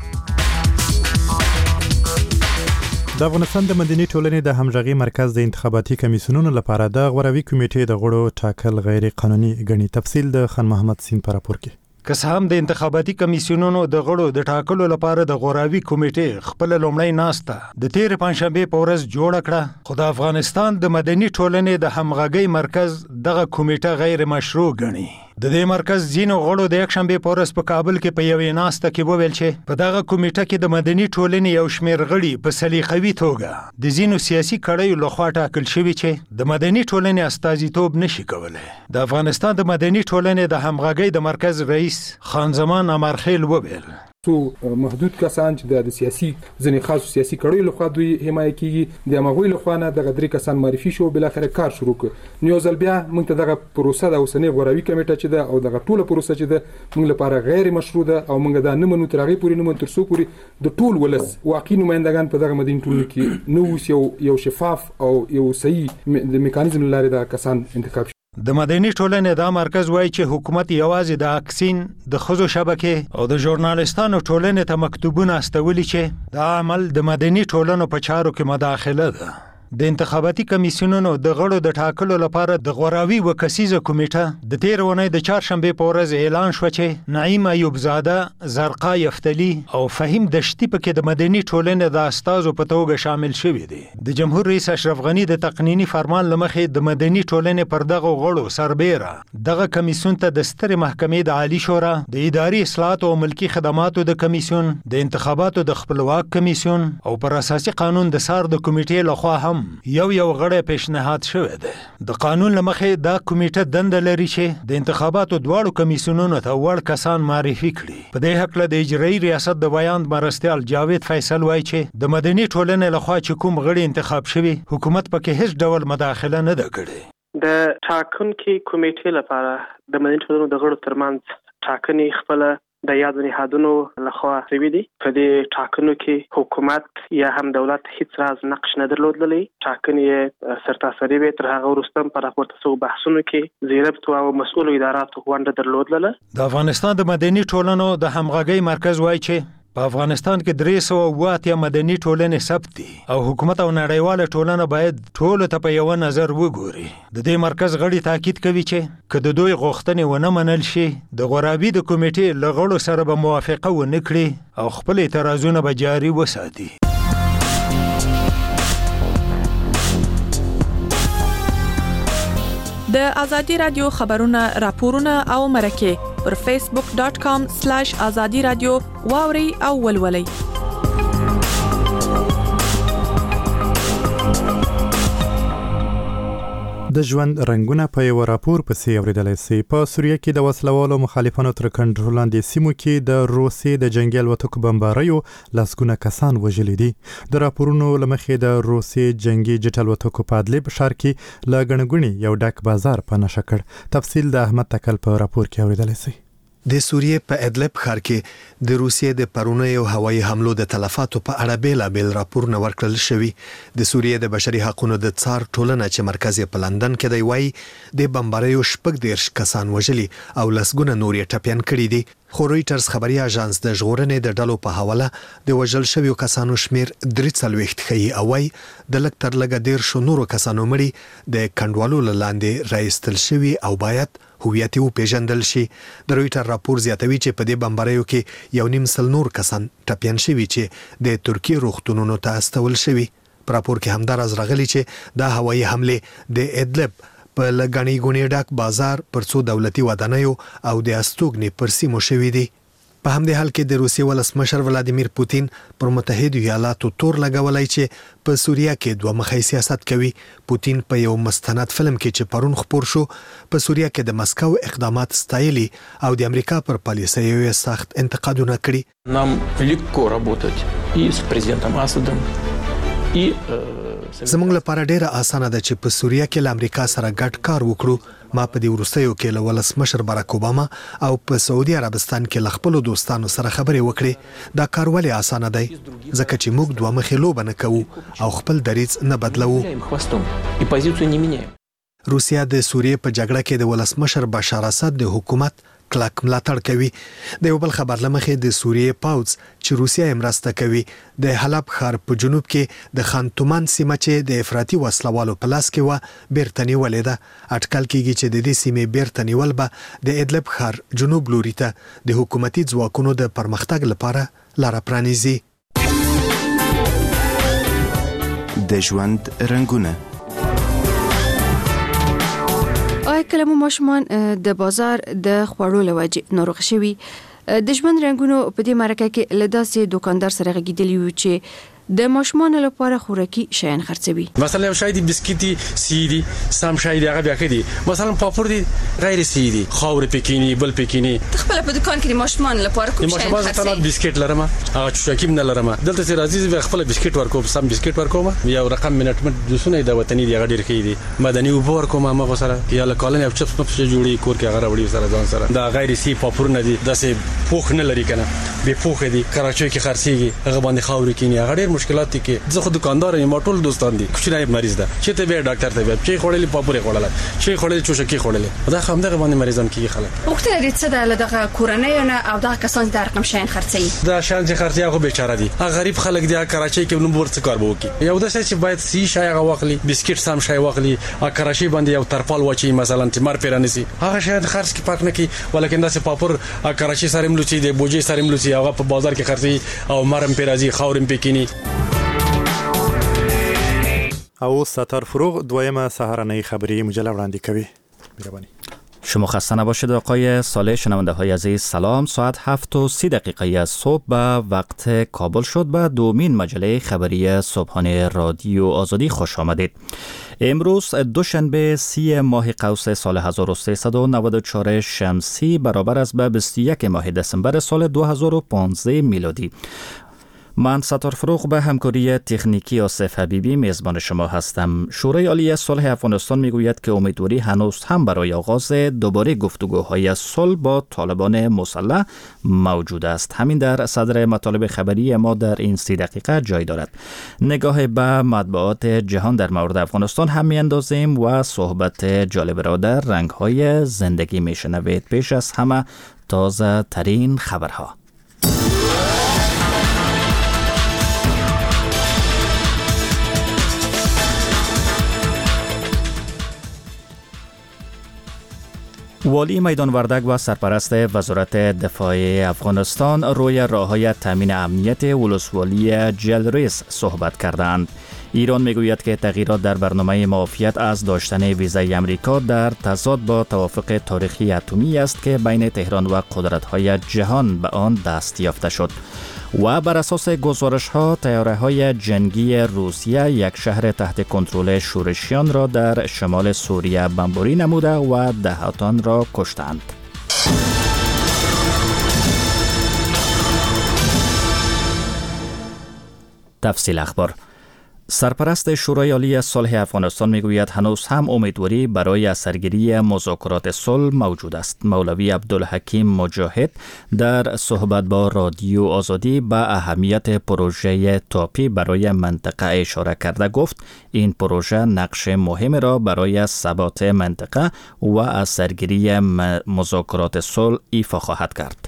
د افغانستان د مدني ټولنې د همغږي مرکز د انتخاباتي کمیسیونونو لپاره د غوراوي کمیټې د غړو ټاکل غیر قانوني ګڼي. تفصیل د خان محمد سین پر راپور کې. که هم د انتخاباتي کمیسیونونو د غړو د ټاکلو لپاره د غوراوي کمیټې خپل لومړی ناسته د تیر پنځشنبه په ورځ جوړ کړه، خو د افغانستان د مدني ټولنې د همغږي مرکز دغه کمیټه غیر مشروع ګڼي. د دې مرکز ځینو غړو د یکشنبه په ورځ په کابل کې په یوې ناسته کې وویل چې په دغه کمیټه کې د مدني ټولنې یو شمېر غړي په سلیقوي توګه د ځینو سیاسي کړیو لخوا ټاکل شوي چې د مدني ټولنې استازیتوب نشي کولای. د افغانستان د مدني ټولنې د همغږي د مرکز رئیس خان زمان امرخیل وویل څو محدود کسان چې د سیاسي ځنې خاص سیاسي کړیو لخوا دوی حمایت کیږي، د مغوی لخوا نه د غدري کسان معرفي شو، بل اخر کار شروع کړ. نو ځل بیا موږ ته دغه پروسه د اوسنۍ غوراوي کمیټه چې ده او دغه ټوله پروسه چې ده موږ لپاره غیر مشروع ده او موږ دا نه منو تر هغه پورې نه منو تر څو پورې د ټول ولس واقعي نمائندگان په دغه مدني ټولنه کې نو یو شفاف او یو صحیح د میکانیزم لارې د کسان انتخاب. د مدني ټولنې دا مرکز وایي چې حکومت یوازې د اکسین د خزو شبکې او د ژورنالستانو ټولنې ته مکتوبونه استولي چې دا عمل د مدني ټولنو په چارو کې مداخله ده. د انتخاباتي کمیسیونونو د غړو د ټاکلو لپاره د غوراوي و کسیزه کمیټه د 13 ونې د چهارشنبه په ورځ اعلان شو چې نعیم ایوب زاده، زرقا یفتلی او فهیم دشتی پکې د مدني ټولنې د استازو په توګه شامل شوي دي. د جمهور رئیس اشرف غنی د تقنینی فرمان لمخې د مدني ټولنې پر دغه غړو سربېره دغه کمیسیون ته د سترې محکمې د عالی شورا، د اداري اصلاحات او ملکی خدماتو د کمیسیون، د انتخاباتو د خپلواک کمیسیون او پر اساسي قانون د سار د کمیټې لخوا هم یو غړی پیشنهاد شوی دی. د قانون لمخې دا کمیټه دنده لري چې د انتخاباتو دواړو کمیسیونونو ته وړ کسان معرفي کړي. په دې هکله د اجرایي ریاست د بیان مرستیال جاوید فیصل وایي چې د مدني ټولنې لخوا چې کوم غړي انتخاب شوي، حکومت پکې هیڅ ډول مداخله نه ده کړې. د ټاکنکي کمیټې لپاره د مدني ټولنو د غړو ترمنځ ټاکنې خپل د یاد نهادونو لخوا شوي دي. په دې ټاکنو کې حکومت یا هم دولت هیڅ راز نقش نه درلودلی. ټاکنې سرتاسري وي، تر هغه وروسته په راپورته شوو بحثونو کې ضربت او مسؤلو اداراتو ونډه درلودله. د افغانستان د مدني ټولنو د همغږۍ مرکز وایي چې په افغانستان کې 308 مدني ټولنې ثبت دي او حکومت او نړیواله ټولنه باید ټول ته په یو نظر وګوري. د دې مرکز غړي تاکید کوي چې که د دوی غوښتنې ونه منل شي، د غورابي د کمیټې له غړو سره به موافقه ونه کړي او خپل اعتراضونه به جاري وساتي. د ازادي رادیو خبرونه، راپورونه او مرکه پر facebook.com/azadi radio واوري او ولولئ. د ژوند رنگونه په یو راپور پسې اوریدلای شي. په سوریه کې د وسلوالو مخالفانو تر کنټرول لاندې سیمو کې د روسي د جنگي الوتکو بمباریو لاسګونه کسان وژلي دي. د راپورونو لمخې د روسي جنگي جټ الوتکو په ادلب ښار کې لا غنګونی یو ډک بازار په نشه کړ. تفصیل د احمد تکل په راپور کې اوریدلای شي. د سوریه په ادلب ښار کې د روسیې د پرونیو هوایي حملو د تلفاتو په اړه بیلابل راپورونه ورکړل شوي. د سوریې د بشري حقوقو د څار ټولنه چې مرکز یې په لندن کې دی وایي د بمباریو 40 کسان وژلي او لسګونه نور یې ټپيان کړي دي. خو رويټرز خبري اژانس د ژغورنې د ډلو په حواله د وژل شویو کسانو شمیر 43 ښيي او وايي د لک تر لګه 10 نورو کسانو مړي د کندوالو لاندې راایستل شوی او باید هویت او پیژندل شي. د رويټر راپور زیاتوي چې په دې بمباریو کې یو نیم سل نور کسان ټپيان شوي چې د ترکیه روغتونونو ته استول شوي. په راپور کې همدارز راغلي چې دا هوایي حمله د ادلب په لګنی ګونی ډاک بازار پر څو دولتي ودانیو او د استوګنې پر سیمو شوي دي. په همدې حال کې د روسیې ولسمشر ولادیمیر پوتین پر متحده ایالاتو تور لګولای چې په سوریه کې دوه مخی سیاست کوي. پوتین په یو مستند فلم کې چې پرون خبر شو په سوریه کې د مسکو اقدامات ستایلي او د امریکا پر پالیسیو سخت انتقادونه کړي. Нам легко работать и с президентом Асадом и زموږ لپاره ډیره اسانه ده چې په سوریه کې له امریکا سره ګډ کار وکړو. ما په دې وروستیو کې له ولسمشر باراک اوباما او په سعودي عربستان کې له خپل دوستانو سره خبرې وکړې. دا کار ولې اسانه دی؟ ځکه چې موږ دوه مخې لوبه نه کوو او خپل دریځ نه بدلوو. روسیا د سوریې په جګړه کې د ولسمشر بشار اسد د حکومت کلک ملاتړ کوي. د یو بل خبر لمخې د سوریې پاوځ چې روسیا یې مرسته کوي د حلب ښار په جنوب کې د خان تومان سیمه چې د افراطي وسلوالو په لاس کې و بیرته نیولې ده. اټکل کېږي چې د دې سیمې بیرته نیول به د ادلب ښار جنوب لوري ته د حکومتي ځواکونو د پرمختګ لپاره لار پرانیزي. د ژوند رنگونه کله مو ماشومان د بازار د خوړو لوجه ناروغ شوي. د ژوند رنگونو په دې مرکه کې له داسې دکاندار سره غږیدلی وو چې د ماشومان لپاره خوراکي شیان خرڅوي. مثلا شای دی بسکیټي سی دی سم شای دی هغه بیا کړي مثلا پاپور دی غیر سی دی خاور پکینی بل پکینی. خپل په دکان کې ماشومان لپاره کوم شی خرڅوي؟ ماشومان ته بسکیټ لرم هغه چوکیم نه لرم دلته سي راځي خپل بسکیټ ورکوم سم بسکیټ ورکوم یو رقم منټ جوسونه د وطني دی غډیر کې دی مدني وبور کوم ما سره یا له کالن اف چپس پس جوړي کور کې هغه وړي سره ځان سره دا غیر سی پاپور نه دی داسې پوخ نه لري کنه به پوخ دی کراچۍ کې خرڅيږي هغه باندې خاور کې نه غډیر مشکلاتی کې زه خو دکاندار یم ټول دوستان دي کوچنی مریض ده چې ته به ډاکټر ته به چې خړلې پاپورې خړلې چې خړلې چوشکی خړلې دا هم دغه باندې مریضان کې خلک وختونه دې څه د دغه کورنۍ نه او دغه کسان د رقم شین خرڅي دا شان چې خرڅي هغه بیچاره دي هغه غریب خلک دي کراچۍ کې نو ورڅ کار به وکي یو د څه چې باید سی شای هغه واخلي بسکټ سم شای واخلي ا کراچۍ باندې یو ترپال واچي مثلا تیمار پیرانسی هغه شاید خرڅ کې پاک نه کی ولیکن دا څه پاپور ا کراچۍ سره ملوچي دی بوجي سره ملوچي هغه په بازار کې خرڅي او مرم پیرازي خاورم پکینی او ستار فروغ دویمه سهارنی خبری مجله وړاندې کوي مهرباني شما خسته نباشید آقای صالح. شنونده های عزیز سلام. ساعت 7:30 صبح به وقت کابل شد به دومین مجله خبری صبحانه رادیو آزادی خوش آمدید. امروز دوشنبه 30 ماه قوس سال 1394 شمسی برابر است به 21 ماه دسامبر سال 2015 میلادی. من ستار فروغ به همکاری تکنیکی آصف حبیبی میزبان شما هستم. شورای عالی صلح افغانستان میگوید که امیدواری هنوز هم برای آغاز دوباره گفتگوهای صلح با طالبان مسلح موجود است. همین در صدر مطالب خبری ما در این 30 دقیقه جای دارد. نگاه به مطبوعات جهان در مورد افغانستان هم میاندازیم و صحبت جالب را در رنگ‌های زندگی میشنوید. پیش از همه تازه ترین خبرها. والی میدان وردک و سرپرست وزارت دفاع افغانستان روی راه‌های تامین امنیت ولسوالی جلریس صحبت کردند. ایران میگوید که تغییرات در برنامه معافیت از داشتن ویزای امریکا در تضاد با توافق تاریخی اتمی است که بین تهران و قدرت‌های جهان به آن دست یافته شد. و بر اساس گزارش‌ها طیاره‌های جنگی روسیه یک شهر تحت کنترل شورشیان را در شمال سوریه بمباری نموده و دهاتان را کشتند. تفصیل اخبار. سرپرست شورای عالی صلح افغانستان میگوید هنوز هم امیدواری برای سرگیری مذاکرات صلح موجود است. مولوی عبدالحکیم مجاهد در صحبت با رادیو آزادی به اهمیت پروژه تاپی برای منطقه اشاره کرده گفت این پروژه نقش مهم را برای ثبات منطقه و از سرگیری مذاکرات صلح ایفا خواهد کرد.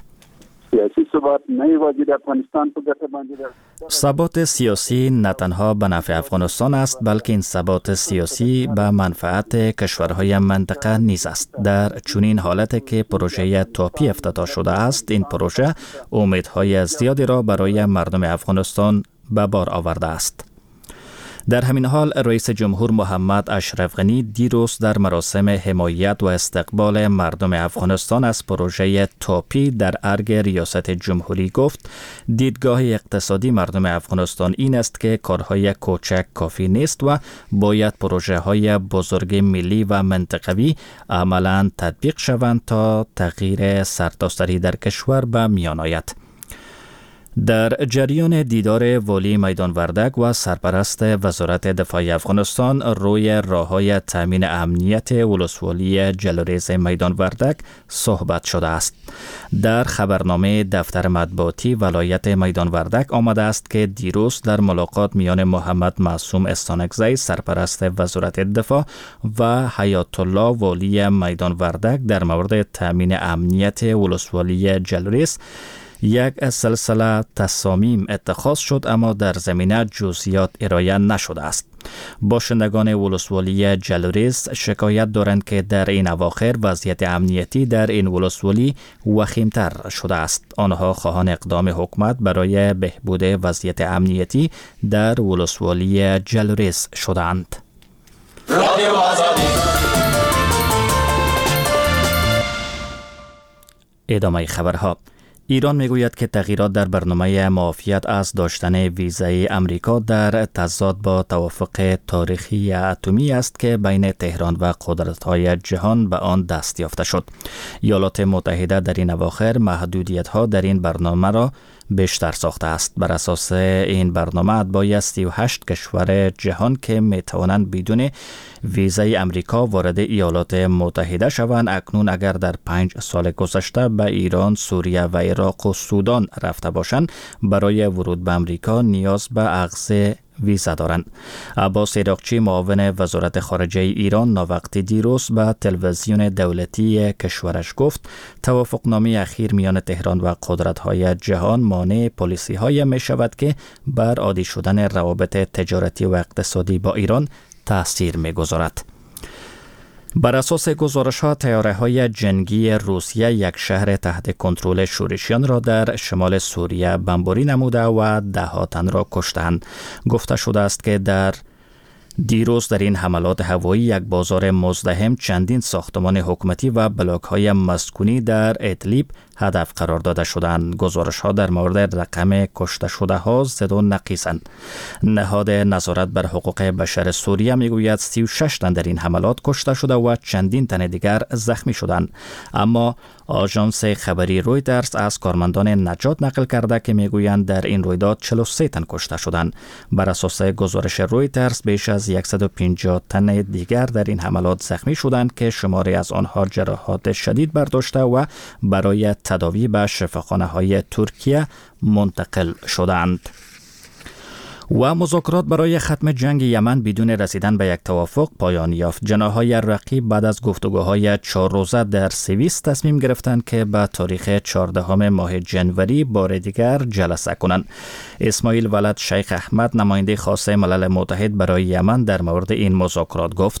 ثبات سیاسی نه تنها به نفع افغانستان است بلکه این ثبات سیاسی به منفعت کشورهای منطقه نیز است. در چنین حالتی که پروژه تاپی افتتاح شده است این پروژه امیدهای زیادی را برای مردم افغانستان به بار آورده است. در همین حال رئیس جمهور محمد اشرف غنی دیروز در مراسم حمایت و استقبال مردم افغانستان از پروژه تاپی در ارگ ریاست جمهوری گفت دیدگاه اقتصادی مردم افغانستان این است که کارهای کوچک کافی نیست و باید پروژه های بزرگ ملی و منطقوی عملاً تطبیق شوند تا تغییر سرتاسری در کشور به میان آید. در جریان دیدار والی میدان وردک و سرپرست وزارت دفاع افغانستان روی راه‌های تامین امنیت ولسوالی جلریز میدان وردک صحبت شده است. در خبرنامه دفتر مطبوعاتی ولایت میدان وردک آمده است که دیروز در ملاقات میان محمد معصوم استانکزی سرپرست وزارت دفاع و حیات الله والی میدان وردک در مورد تامین امنیت ولسوالی جلریز یک سلسله تصامیم اتخاذ شد اما در زمینه جزئیات ارائه نشده است. باشندگان ولسوالی جلریز شکایت دارند که در این اواخر وضعیت امنیتی در این ولسوالی وخیمتر شده است. آنها خواهان اقدام حکومت برای بهبود وضعیت امنیتی در ولسوالی جلریز شدند. رادیو آزادی. ادامه خبرها. ایران میگوید که تغییرات در برنامه معافیت از داشتن ویزای امریکا در تضاد با توافق تاریخی اتمی است که بین تهران و قدرت‌های جهان به آن دست یافته شد. ایالات متحده در این اواخر محدودیت‌ها در این برنامه را بیشتر ساخته است. بر اساس این برنامه باید 38 کشور جهان که می توانند بدون ویزای امریکا وارد ایالات متحده شوند اکنون اگر در 5 سال گذشته به ایران، سوریه و عراق و سودان رفته باشند برای ورود به امریکا نیاز به اخذ ویزا دارند. عباس عراقچی معاون وزارت خارجه ایران ناوقتی دیروز به تلویزیون دولتی کشورش گفت توافقنامه اخیر میان تهران و قدرت‌های جهان مانع پالیسی‌های می شود که بر عادی شدن روابط تجارتی و اقتصادی با ایران تأثیر می‌گذارد. بر اساس گزارش‌ها طیاره‌های جنگی روسیه یک شهر تحت کنترل شورشیان را در شمال سوریه بمباری نموده و 10 تن را کشتند. گفته شده است که در دیروز در این حملات هوایی یک بازار مزدحم، چندین ساختمان حکومتی و بلاک‌های مسکونی در ادلیب هدف قرار داده شدند. گزارش‌ها در مورد رقم کشته شده ها زد و نقیصند. نهاد نظارت بر حقوق بشر سوریه میگوید 36 تن در این حملات کشته شده و چندین تن دیگر زخمی شدند. اما آژانس خبری رویترز از کارمندان نجات نقل کرده که میگویند در این رویداد 43 تن کشته شدند. بر اساس گزارش رویترز بیش از 150 تن دیگر در این حملات زخمی شدند که شماری از آنها جراحات شدید برداشته و برای تداوی به شفاخانه‌های ترکیه منتقل شدند. و مذاکرات برای ختم جنگ یمن بدون رسیدن به یک توافق پایان یافت. جناح‌های رقیب بعد از گفتگوهای 4 روزه در سوئیس تصمیم گرفتند که به تاریخ 14 ماه جنوری بار دیگر جلسه کنند. اسماعیل ولد شیخ احمد نماینده خاص ملل متحد برای یمن در مورد این مذاکرات گفت: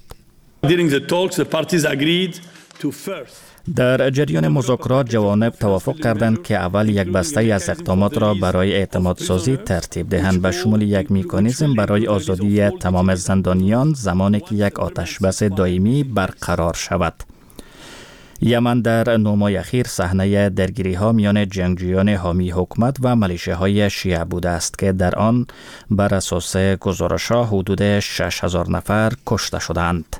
در جریان مذاکرات جوانب توافق کردند که اول یک بسته از اقدامات را برای اعتماد سازی ترتیب دهند به شمول یک مکانیزم برای آزادی تمام زندانیان زمانی که یک آتشبس دائمی برقرار شود. یمن در 9 ماه اخیر صحنه درگیری‌ها میان جنگجویان حامی حکومت و ملیشه‌های شیعه بوده است که در آن بر اساس گزارش‌ها حدود 6000 نفر کشته شدند.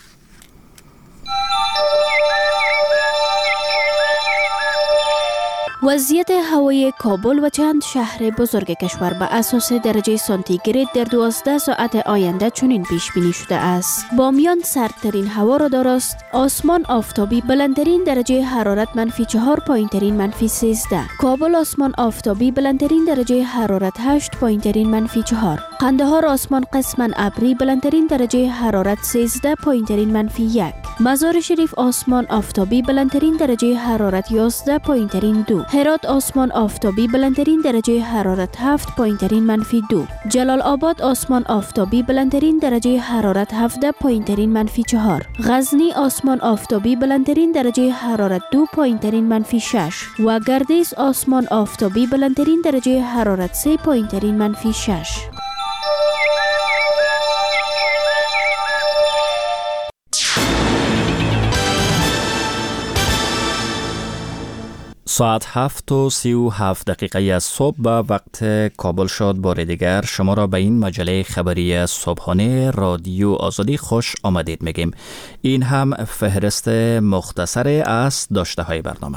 وضعیت هوایی کابل و چند شهر بزرگ کشور به اساس درجه سانتیگراد در 12 ساعت آینده چنین پیش بینی شده است. بامیان سردترین هوا را دارست. آسمان آفتابی بلندترین درجه حرارت -4 پایینترین -13. کابل آسمان آفتابی بلندترین درجه حرارت 8 پایینترین -4. قندهار آسمان قسما ابری بلندترین درجه حرارت 13 پایینترین -1. مزار شریف آسمان آفتابی بلندترین درجه حرارت 11 پایینترین 2. هرات آسمان آفتابی بلندترین درجه حرارت 7 پایینترین -2. جلال آباد آسمان آفتابی بلندترین درجه حرارت 17 پایینترین -4. غزنی آسمان آفتابی بلندترین درجه حرارت 2 پایینترین -6 و گردیز آسمان آفتابی بلندترین درجه حرارت 3 پایینترین -6. ساعت 7:37 از صبح به وقت کابل شد. بار دیگر شما را به این مجله خبری صبحانه رادیو آزادی خوش آمدید میگیم. این هم فهرست مختصر از داشته های برنامه.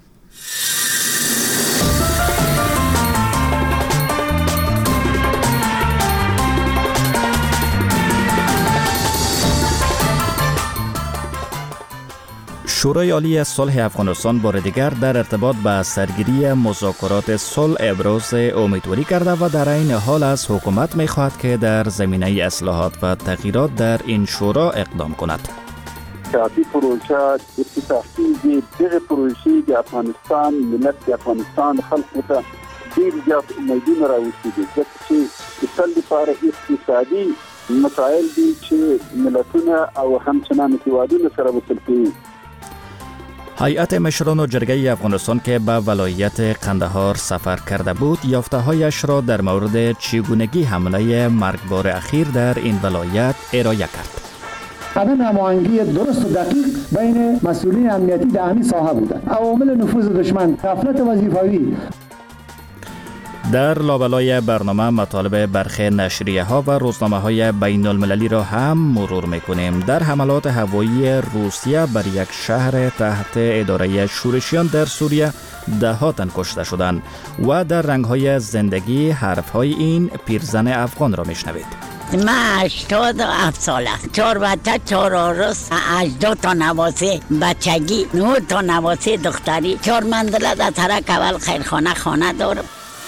شورای عالی صلح افغانستان بار دیگر در ارتباط به سرگیری مذاکرات صلح ابراز امیدواری کرده و در این حال از حکومت می‌خواهد که در زمینه اصلاحات و تغییرات در این شورا اقدام کند. احتیاطی پروژه د تحقیق دغه پروژې د افغانستان ملت د افغانستان خلکو ته ډېر زیات امیدونه راوستي ځکه چې د تل لپاره اقتصادي مسایل دي چې ملتونه او همچنان هیوادونه سره وصل کوي. هیئت مشران جرگه افغانستان که به ولایت قندهار سفر کرده بود یافته‌هایش را در مورد چگونگی حمله مرگبار اخیر در این ولایت ارائه کرد. عدم هماهنگی درست و دقیق بین مسئولین امنیتی در همین ساحه بودند. عوامل نفوذ دشمن، غفلت وظیفوی. در لابلای برنامه مطالب برخی نشریه ها و روزنامه های بین المللی را هم مرور میکنیم. در حملات هوایی روسیه بر یک شهر تحت اداره شورشیان در سوریه 10 تن کشته شدند و در رنگ های زندگی حرف های این پیرزن افغان را میشنوید. من 87 ساله، 4 بچه، 4 عروس، 82 تا نوازه بچگی، 9 تا نوازه دختری، 4 منزله در ترک اول خیرخانه خانه دارم.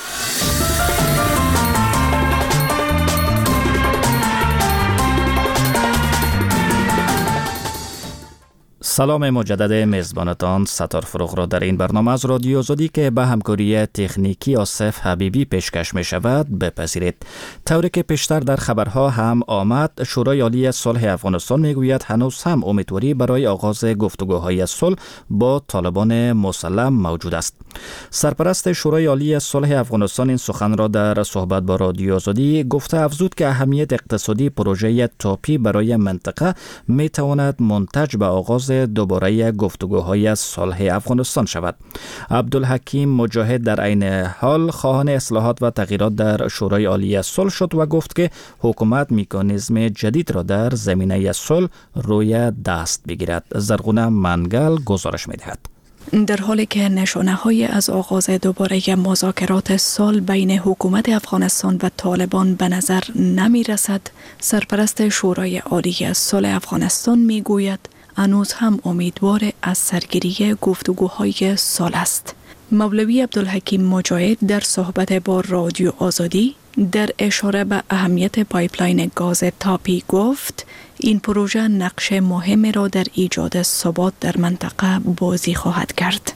سلام مجدد میزبانتان ستار فروغ را در این برنامه از رادیو آزادی که به همکاری تکنیکی آصف حبیبی پیشکش می شود بپذیرید. طوری که پیشتر در خبرها هم آمد، شورای عالی صلح افغانستان می گوید هنوز هم امیدواری برای آغاز گفتگوهای صلح با طالبان مسلح موجود است. سرپرست شورای عالی صلح افغانستان این سخن را در صحبت با رادیو آزادی گفته افزود که اهمیت اقتصادی پروژه تاپی برای منطقه می تواند منتج به آغاز دوباره گفتگوهای صلح افغانستان شود. عبدالحکیم مجاهد در عین حال خواهان اصلاحات و تغییرات در شورای عالی صلح شد و گفت که حکومت مکانیزم جدید را در زمینه صلح روی دست بگیرد. زرغونه منگل گزارش می‌دهد. در حالی که نشانه‌های از آغاز دوباره مذاکرات صلح بین حکومت افغانستان و طالبان به نظر نمی‌رسد، سرپرست شورای عالی صلح افغانستان می‌گوید هنوز هم امیدوار از سرگیری گفتگوهای صلح است. مولوی عبدالحکیم مجاهد در صحبت با رادیو آزادی در اشاره به اهمیت پایپلاین گاز تاپی گفت این پروژه نقش مهمی را در ایجاد ثبات در منطقه بازی خواهد کرد.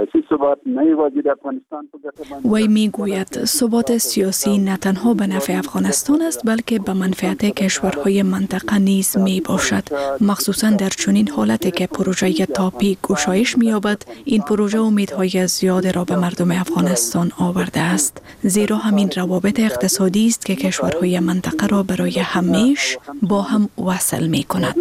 وی میگوید ثبات سیاسی نه تنها به نفع افغانستان است بلکه به منفعت کشورهای منطقه نیز می باشد. مخصوصا در چنین حالتی که پروژه تاپی گشایش می‌یابد، این پروژه امیدهای زیاد را به مردم افغانستان آورده است، زیرا همین روابط اقتصادی است که کشورهای منطقه را برای همیشه با هم وصل می‌کند.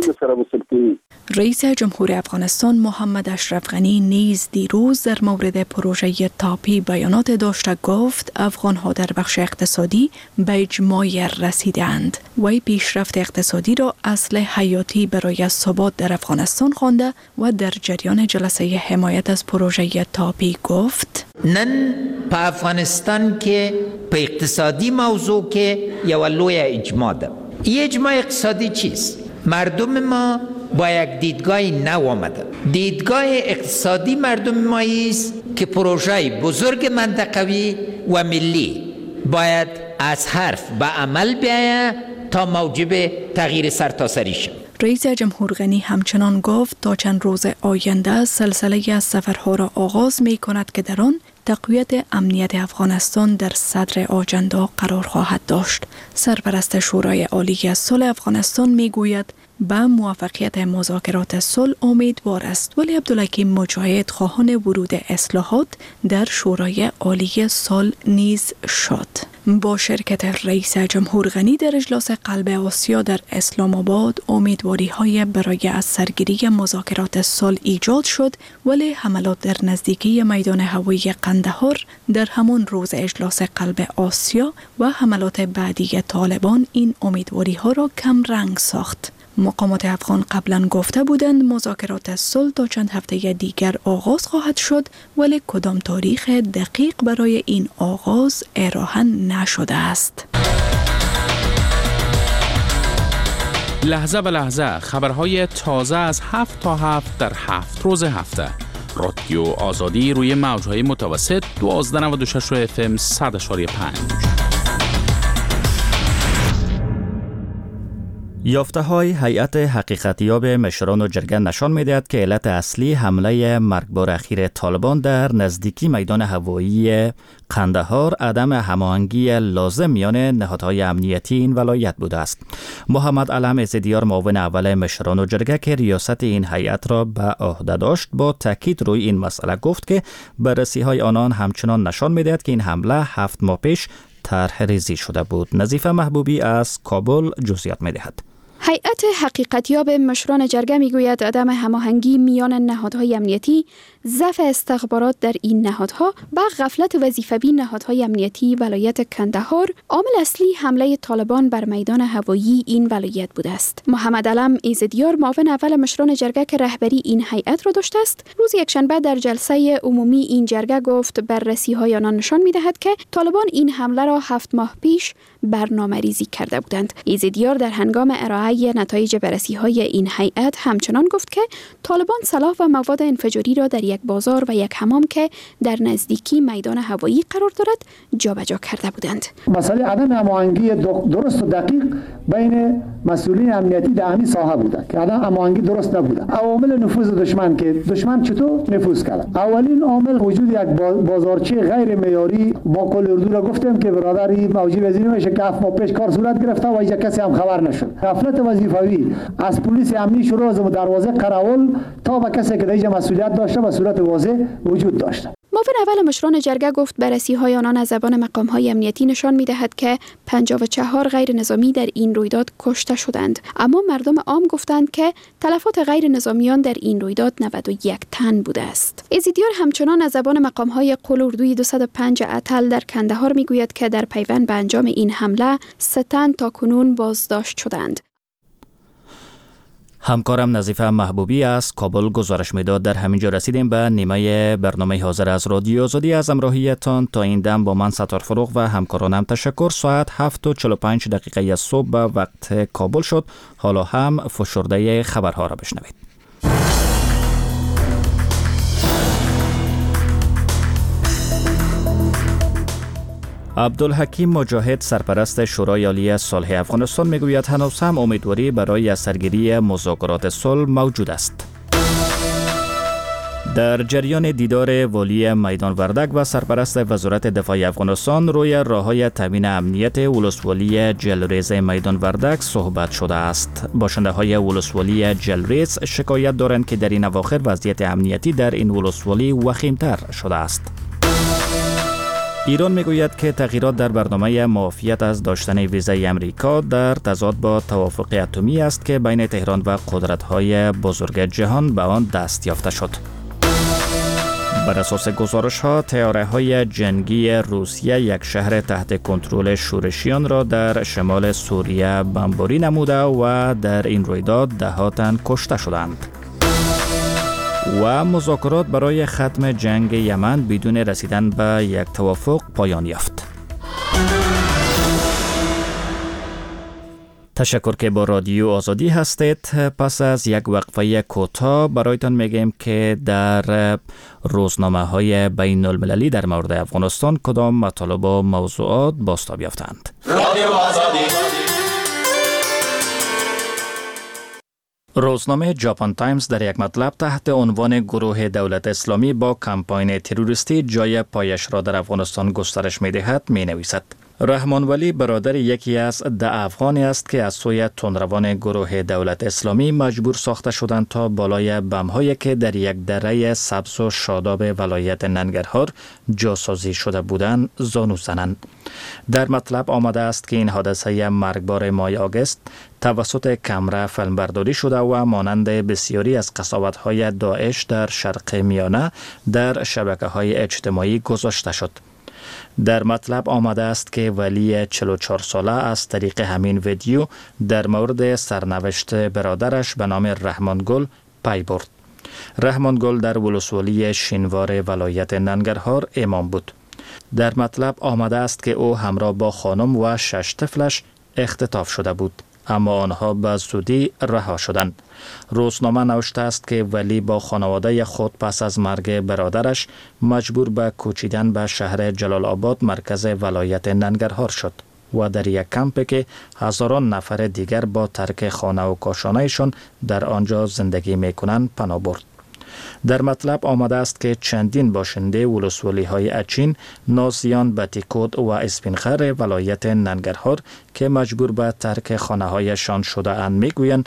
رئیس جمهور افغانستان محمد اشرف غنی نیز دیروز در مورد پروژه تاپی بیانات داشته گفت افغان‌ها در بخش اقتصادی به اجماع رسیدند. وی پیشرفت اقتصادی را اصل حیاتی برای ثبات در افغانستان خوانده و در جریان جلسه حمایت از پروژه تاپی گفت نن په افغانستان کې په اقتصادي موضوع کې یو لوی اجماع ده. این اجماع اقتصادی چیست؟ مردم ما با یک دیدگاه نو آمده. دیدگاه اقتصادی مردم ما است که پروژه بزرگ منطقوی و ملی باید از حرف به عمل بیاید تا موجب تغییر سرتاسری شود. رئیس جمهور غنی همچنان گفت تا چند روز آینده سلسله از سفرها را آغاز می کند که در آن تقویت امنیت افغانستان در صدر آجندا قرار خواهد داشت. سرپرست شورای عالی صلح افغانستان می گوید به موفقیت مذاکرات صلح امیدوار است، ولی عبدالحکیم مجاهد خواهان ورود اصلاحات در شورای عالی صلح نیز شد. با شرکت رئیس جمهور غنی در اجلاس قلب آسیا در اسلام آباد امیدواری‌های برای از سرگیری مذاکرات صلح ایجاد شد، ولی حملات در نزدیکی میدان هوایی قندهار در همان روز اجلاس قلب آسیا و حملات بعدی طالبان این امیدواری‌ها را کم رنگ ساخت. مقامات افغان قبلا گفته بودند مذاکرات صلح تا چند هفته دیگر آغاز خواهد شد، ولی کدام تاریخ دقیق برای این آغاز ارائه نشده است. لحظه به لحظه خبرهای تازه از 7 تا 7 در 7 روز هفته. رادیو آزادی روی موج‌های متوسط 1296 FM 100.5. یافته‌های هیئت حقیقتیاب مشران و جرگه نشان می‌دهد که علت اصلی حمله مرگبار اخیر طالبان در نزدیکی میدان هوایی قندهار عدم هماهنگی لازم میان نهادهای امنیتی این ولایت بوده است. محمد علم عزیدیار معاون اول مشران و جرگه که ریاست این هیئت را به عهده داشت با تاکید روی این مسئله گفت که بررسی‌های آنان همچنان نشان می‌دهد که این حمله 7 ماه پیش طرح ریزی شده بود. نظیفه محبوبی از کابل جزئیات می‌دهد. هیئت حقیقتیاب مشران جرگه میگوید عدم هماهنگی میان نهادهای امنیتی، ضعف استخبارات در این نهادها و غفلت وظیفه‌بین نهادهای امنیتی ولایت کندهار عامل اصلی حمله طالبان بر میدان هوایی این ولایت بوده است. محمد علم ایزدیار معاون اول مشران جرگه که رهبری این هیئت را داشته است، روز یکشنبه در جلسه عمومی این جرگه گفت بررسی‌های آنان نشان می‌دهد که طالبان این حمله را 7 ماه پیش برنامه‌ریزی کرده بودند. ایزدیار در هنگام ارائه نتایج بررسی‌های این هیئت همچنان گفت که طالبان سلاح و مواد انفجاری را در یک بازار و یک حمام که در نزدیکی میدان هوایی قرار دارد جابجا کرده بودند. مسئله عدم هماهنگی درست و دقیق بین مسئولین امنیتی در همین ساحه بوده که عدم هماهنگی درست نبوده. عوامل نفوذ دشمن که دشمن چطور نفوذ کرد؟ اولین عامل وجود یک بازارچه غیر معیاری با کل اردو را گفتم که برادری موجی وزیر میشه که 7 ماه پیش کار صورت گرفته و هیچ کسی هم خبر نشد. غفلت وظیفوی از پلیس امنی شروع از دروازه قراول تا به کسی که دیگه مسئولیت داشته به صورت واضح وجود داشته. معاون اول مشران جرگه گفت بررسی‌های آنان از زبان مقام‌های امنیتی نشان می‌دهد که 54 غیر نظامی در این رویداد کشته شدند، اما مردم عام گفتند که تلفات غیر نظامیان در این رویداد 91 تن بوده است. ایزدیار همچنان از زبان مقام‌های قل اردوی 205 اتل در کندهار می‌گوید که در پیوند به انجام این حمله 3 تن تاکنون بازداشت شدند. همکارم نظیفه محبوبی از کابل گزارش میداد. در همینجا رسیدیم به نیمه برنامه حاضر از رادیو آزادی. از همراهیتان تا این دم با من ستار فروغ و همکارانم تشکر. ساعت 7:45 دقیقه صبح به وقت کابل شد. حالا هم فشرده خبرها را بشنوید. عبدالحکیم مجاهد سرپرست شورای عالی صلح افغانستان میگوید هنوز هم امیدواری برای سرگیری مذاکرات صلح موجود است. در جریان دیدار والی میدان وردک و سرپرست وزارت دفاع افغانستان روی راه‌های تامین امنیت ولسوالی جلریز میدان وردک صحبت شده است. باشنده‌های ولسوالی جلریز شکایت دارند که در این اواخر وضعیت امنیتی در این ولسوالی وخیم‌تر شده است. ایران میگوید که تغییرات در برنامه معافیت از داشتن ویزای امریکا در تضاد با توافق اتمی است که بین تهران و قدرت‌های بزرگ جهان به آن دست یافته شد. بر اساس گزارش‌ها، طیاره‌های جنگی روسیه یک شهر تحت کنترل شورشیان را در شمال سوریه بمباری نموده و در این رویداد 10 تن کشته شدند. و مذاکرات برای ختم جنگ یمن بدون رسیدن به یک توافق پایان یافت. تشکر که با رادیو آزادی هستید. پس از یک وقفه کوتاه برایتان میگیم که در روزنامه‌های بین المللی در مورد افغانستان کدام مطالب و موضوعات بازتاب یافتند. رادیو آزادی. روزنامه ژاپن تایمز در یک مطلب تحت عنوان گروه دولت اسلامی با کمپاین تروریستی جای پایش را در افغانستان گسترش می‌دهد می‌نویسد. رحمان ولی برادر یکی از 10 افغانی است که از سوی تندروان گروه دولت اسلامی مجبور ساخته شدند تا بالای بم‌هایی که در یک دره سبز و شاداب ولایت ننگرهار جاسازی شده بودند زانو زنند. در مطلب آمده است که این حادثه مرگبار ماه آگوست توسط کمره فیلمبرداری شده و مانند بسیاری از قساوت‌های داعش در شرق میانه در شبکه‌های اجتماعی گذاشته شد. در مطلب آمده است که ولی 44 ساله از طریق همین ویدیو در مورد سرنوشت برادرش به نام رحمان گل پی برد. رحمان گل در ولسوالی شینوار ولایت ننگرهار امام بود. در مطلب آمده است که او همراه با خانم و 6 طفلش اختطاف شده بود، اما آنها به زودی رها شدند. روزنامه نوشته است که ولی با خانواده خود پس از مرگ برادرش مجبور به کوچیدن به شهر جلال آباد مرکز ولایت ننگرهار شد و در یک کمپی که هزاران نفر دیگر با ترک خانه و کاشانه‌شان در آنجا زندگی می‌کنند پناه برد. در مطلب آمده است که چندین باشنده ولسوالی‌های اچین، نازیان، بتیکود و اسپینخر ولایت ننگرهار که مجبور به ترک خانه‌هایشان شده اند میگویند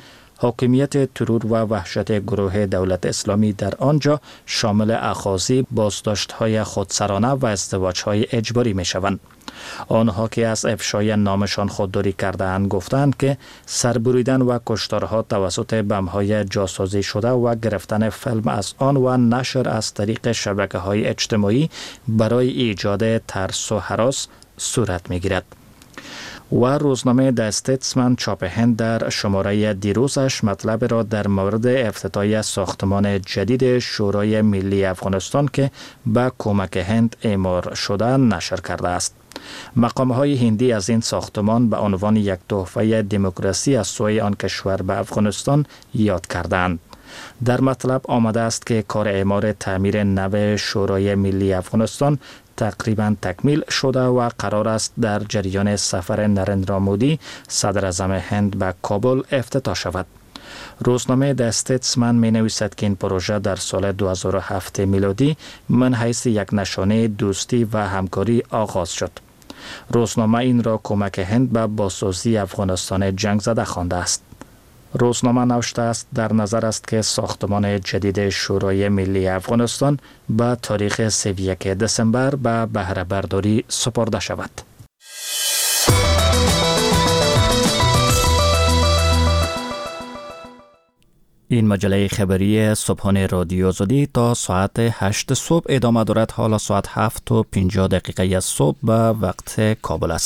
حاکمیت ترور و وحشت گروه دولت اسلامی در آنجا شامل اخاذی، بازداشت‌های خودسرانه و ازدواج‌های اجباری می‌شوند. آنها که از افشای نامشان خودداری کرده‌اند گفتند که سربریدن و کشتارها توسط بمب‌های جاسازی شده و گرفتن فیلم از آن و نشر از طریق شبکه‌های اجتماعی برای ایجاد ترس و هراس صورت می‌گیرد. و روزنامه د استیتسمن چاپ هند در شماره دیروزش مطلب را در مورد افتتاح ساختمان جدید شورای ملی افغانستان که به کمک هند اعمار شده نشر کرده است. مقام‌های هندی از این ساختمان به عنوان یک تحفه دموکراسی از سوی آن کشور به افغانستان یاد کردند. در مطلب آمده است که کار اعمار تعمیر نو شورای ملی افغانستان تقریبا تکمیل شده و قرار است در جریان سفر نریندرا مودی صدر اعظم هند به کابل افتتاح شود. روزنامه د استیتسمن می نویسد که این پروژه در سال 2007 میلادی من حیث یک نشانه دوستی و همکاری آغاز شد. روزنامه این را کمک هند به بازسازی افغانستان جنگ زده خوانده است. روزنامه نوشته است در نظر است که ساختمان جدید شورای ملی افغانستان به تاریخ 31 دسامبر به بهره برداری سپرده شود. این مجله خبری صبحانه رادیو آزادی تا ساعت 8 صبح ادامه دارد. حالا ساعت 7:50 صبح به وقت کابل است.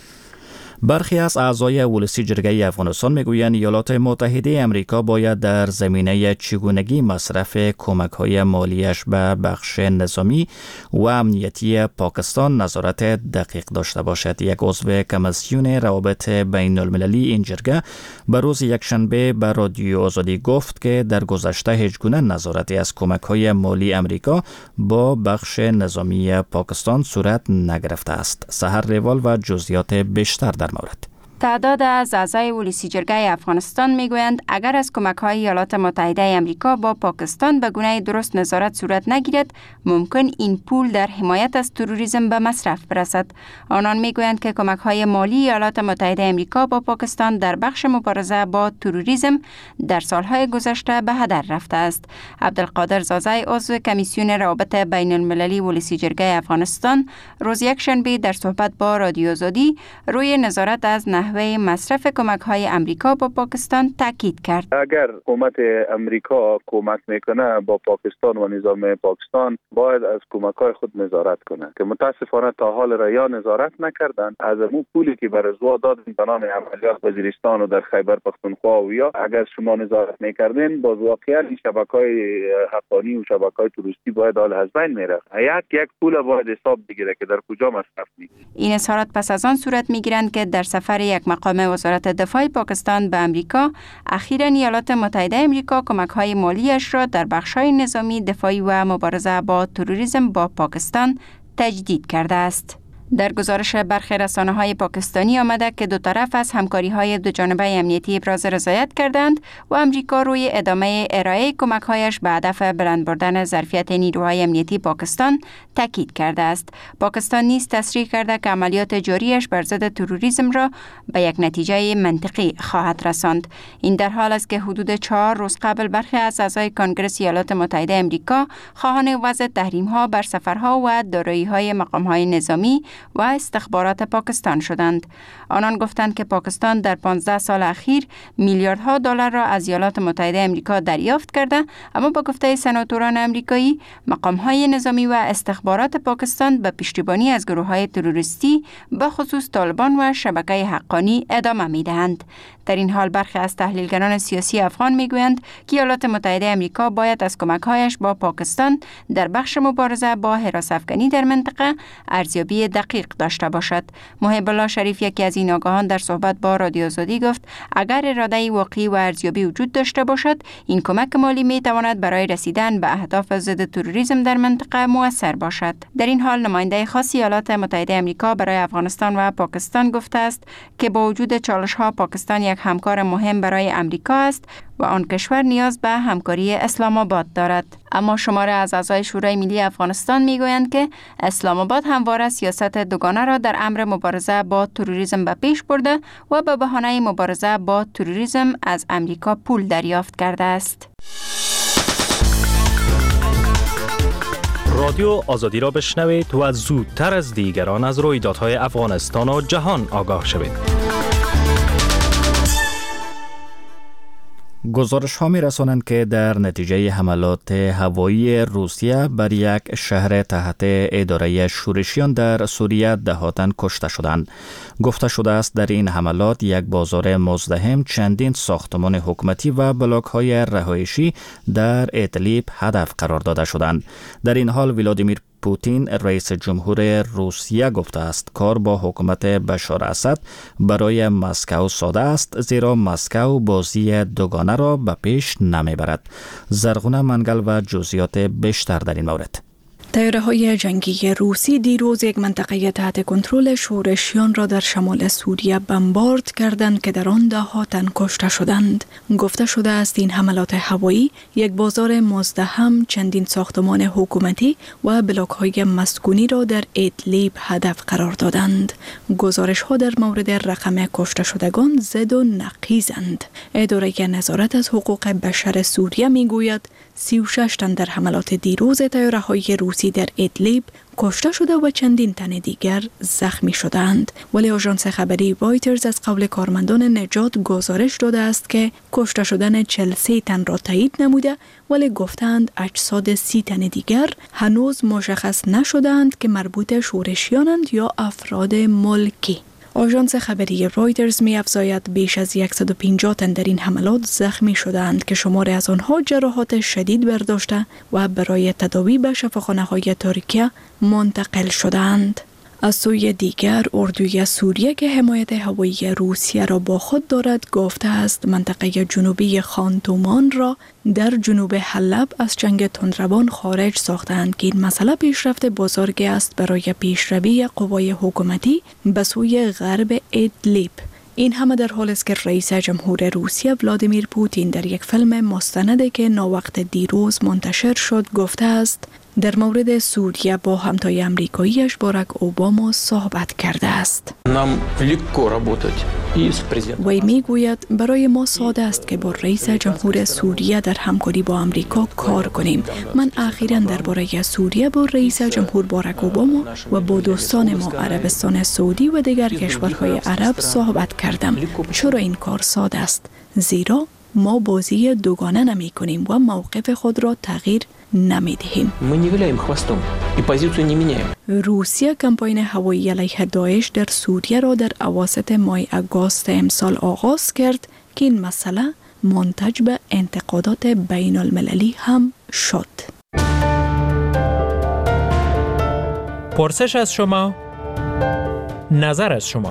برخی از اعضای ولسی جرگه افغانستان میگویند ایالات متحده امریکا باید در زمینه چگونگی مصرف کمک‌های مالیش به بخش نظامی و امنیتی پاکستان نظارت دقیق داشته باشد. یک عضو کمیسیون روابط بین المللی این جرگه به روز یکشنبه به رادیو آزادی گفت که در گذشته هیچگونه نظارتی از کمک‌های مالی امریکا با بخش نظامی پاکستان صورت نگرفته است. سحر روال و جزئیات بیشتر در مورد. تعداد از اعضای ولسی جرگه افغانستان میگویند اگر از کمک‌های ایالات متحده آمریکا با پاکستان به گونه درست نظارت صورت نگیرد، ممکن این پول در حمایت از تروریسم به مصرف برسد. آنان میگویند که کمک‌های مالی ایالات متحده آمریکا با پاکستان در بخش مبارزه با تروریسم در سالهای گذشته به هدر رفته است. عبدالقادر زازای عضو کمیسیون روابط بین المللی ولسی جرگه افغانستان روز یکشنبه در صحبت با رادیو آزادی روی نظارت از نحوه مصرف کمک‌های امریکا با پاکستان تاکید کرد. اگر حکومت امریکا کمک میکنه با پاکستان و نظام پاکستان، باید از کمک‌های خود نظارت کنه که متاسفانه تا حال را یا نظارت نکردند. از اون پولی که برای زوا دادن به نام عملیات وزیرستان و در خیبر پختونخوا و یا اگر شما نظارت میکردین، باز واقعا این شبکه‌های حقانی و شبکه‌های توریستی باید حال از بین میره. یک پول باید حساب بگیره که در کجا مصرف میشه. این اظهارات پس از آن صورت میگیرند که در سفر یک مقام وزارت دفاع پاکستان به امریکا، اخیراً ایالات متحده امریکا کمک‌های مالیش را در بخش‌های نظامی، دفاعی و مبارزه با تروریسم با پاکستان تجدید کرده است. در گزارش برخی رسانه‌های پاکستانی آمده که دو طرف از همکاری‌های دوجانبه امنیتی ابراز رضایت کردند و امریکا روی ادامه ارائه کمک‌هایش به هدف بلند بردن ظرفیت نیروهای امنیتی پاکستان تاکید کرده است. پاکستان نیز تصریح کرده که عملیات جاریش بر ضد تروریسم را به یک نتیجه منطقی خواهد رساند. این در حال است که حدود 4 روز قبل برخی از اعضای کنگره ایالات متحده امریکا خواهان وضع تحریم‌ها بر سفرها و دارایی‌های مقام‌های نظامی و استخبارات پاکستان شدند. آنان گفتند که پاکستان در 15 سال اخیر میلیاردها دلار را از ایالات متحده آمریکا دریافت کرده، اما با گفته سناتوران آمریکایی، مقام‌های نظامی و استخبارات پاکستان به پشتیبانی از گروه‌های تروریستی به خصوص طالبان و شبکه حقانی ادامه می‌دهند. در این حال برخی از تحلیلگران سیاسی افغان میگویند که ایالات متحده آمریکا باید از کمک‌هایش با پاکستان در بخش مبارزه با هراس افغانی در منطقه ارزیابی دقیق داشته باشد. محب الله شریف، یکی از این آگاهان، در صحبت با رادیو آزادی گفت اگر اراده واقعی و ارزیابی وجود داشته باشد، این کمک مالی می تواند برای رسیدن به اهداف ضد تروریسم در منطقه مؤثر باشد. در این حال نماینده خاص ایالات متحده آمریکا برای افغانستان و پاکستان گفته است که با وجود چالش‌ها، پاکستان یک یک همکار مهم برای امریکا است و آن کشور نیاز به همکاری اسلام آباد دارد. اما شماره از اعضای شورای ملی افغانستان میگویند که اسلام آباد همواره سیاست دوگانه را در امر مبارزه با تروریسم به پیش برده و به بهانه مبارزه با تروریسم از امریکا پول دریافت کرده است. رادیو آزادی را بشنوید و زودتر از دیگران از رویدادهای افغانستان و جهان آگاه شوید. گزارش ها می رسانند که در نتیجه حملات هوایی روسیه بر یک شهر تحت اداره شورشیان در سوریه دهاتن کشته شدند. گفته شده است در این حملات یک بازار مزدحم، چندین ساختمان حکومتی و بلاک های رهایشی در ادلیب هدف قرار داده شدند. در این حال ولادیمیر پوتین رئیس جمهور روسیه گفته است کار با حکومت بشار اسد برای مسکو ساده است، زیرا مسکو بازی دوگانه را به پیش نمیبرد. زرغونه منگل و جزئیات بیشتر در این مورد. طیاره‌های جنگی روسی دیروز یک منطقه تحت کنترل شورشیان را در شمال سوریه بمبارد کردند که در آن ده‌ها تن کشته شدند. گفته شده است این حملات هوایی یک بازار مزدحم، چندین ساختمان حکومتی و بلاک‌های مسکونی را در ادلیب هدف قرار دادند. گزارش‌ها در مورد رقم کشته شدگان زد و نقیزند. اداره نظارت از حقوق بشر سوریه میگوید 36 تن در حملات دیروز طیاره‌های روسی در ادلیب کشته شده و چندین تن دیگر زخمی شدند. ولی آژانس خبری رایترز از قول کارمندان نجات گزارش داده است که کشته شدن 43 تن را تایید نموده، ولی گفتند اجساد 30 تن دیگر هنوز مشخص نشدند که مربوط شورشیانند یا افراد ملکی. آژانس خبری رایترز می‌افزاید بیش از 150 تن در این حملات زخمی شدند که شماری از آنها جراحات شدید برداشته و برای تداوی به شفاخانه‌های ترکیه منتقل شدند. از سوی دیگر اردوی سوریه که حمایت هوایی روسیه را با خود دارد گفته است منطقه جنوبی خان تومان را در جنوب حلب از جنگ تندروان خارج ساختند که این مسئله پیشرفت بزرگی است برای پیشروی قوای حکومتی به سوی غرب ادلیب. این همه در حالی است که رئیس جمهور روسیه ولادیمیر پوتین در یک فیلم مستندی که ناوقت دیروز منتشر شد گفته است در مورد سوریه با همتای امریکاییش باراک اوباما صحبت کرده است. وی میگوید برای ما ساده است که با رئیس جمهور سوریه در همکاری با امریکا کار کنیم. من اخیراً درباره سوریه با رئیس جمهور باراک اوباما و با دوستان ما عربستان سعودی و دیگر کشورهای عرب صحبت کردم. چرا این کار ساده است؟ زیرا ما بازی دوگانه نمی کنیم و موقف خود را تغییر نمی دهیم. روسیه کمپاین هوایی علیه داعش در سوریه را در اواسط ماه آگوست امسال آغاز کرد که این مسئله منتج به انتقادات بین المللی هم شد. پرسش از شما، نظر از شما.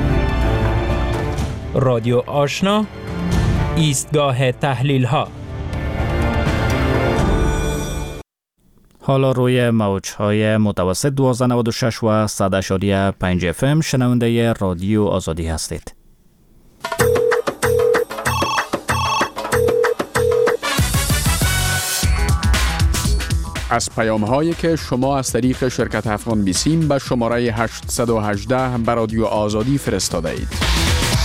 رادیو آشنا، ایستگاه تحلیل ها. حالا روی موج‌های متوسط 1296 و 100.5 FM شنونده رادیو آزادی هستید. از پیام‌هایی که شما از طریق شرکت افغان بیسیم به شماره 818 به رادیو آزادی فرستاده اید.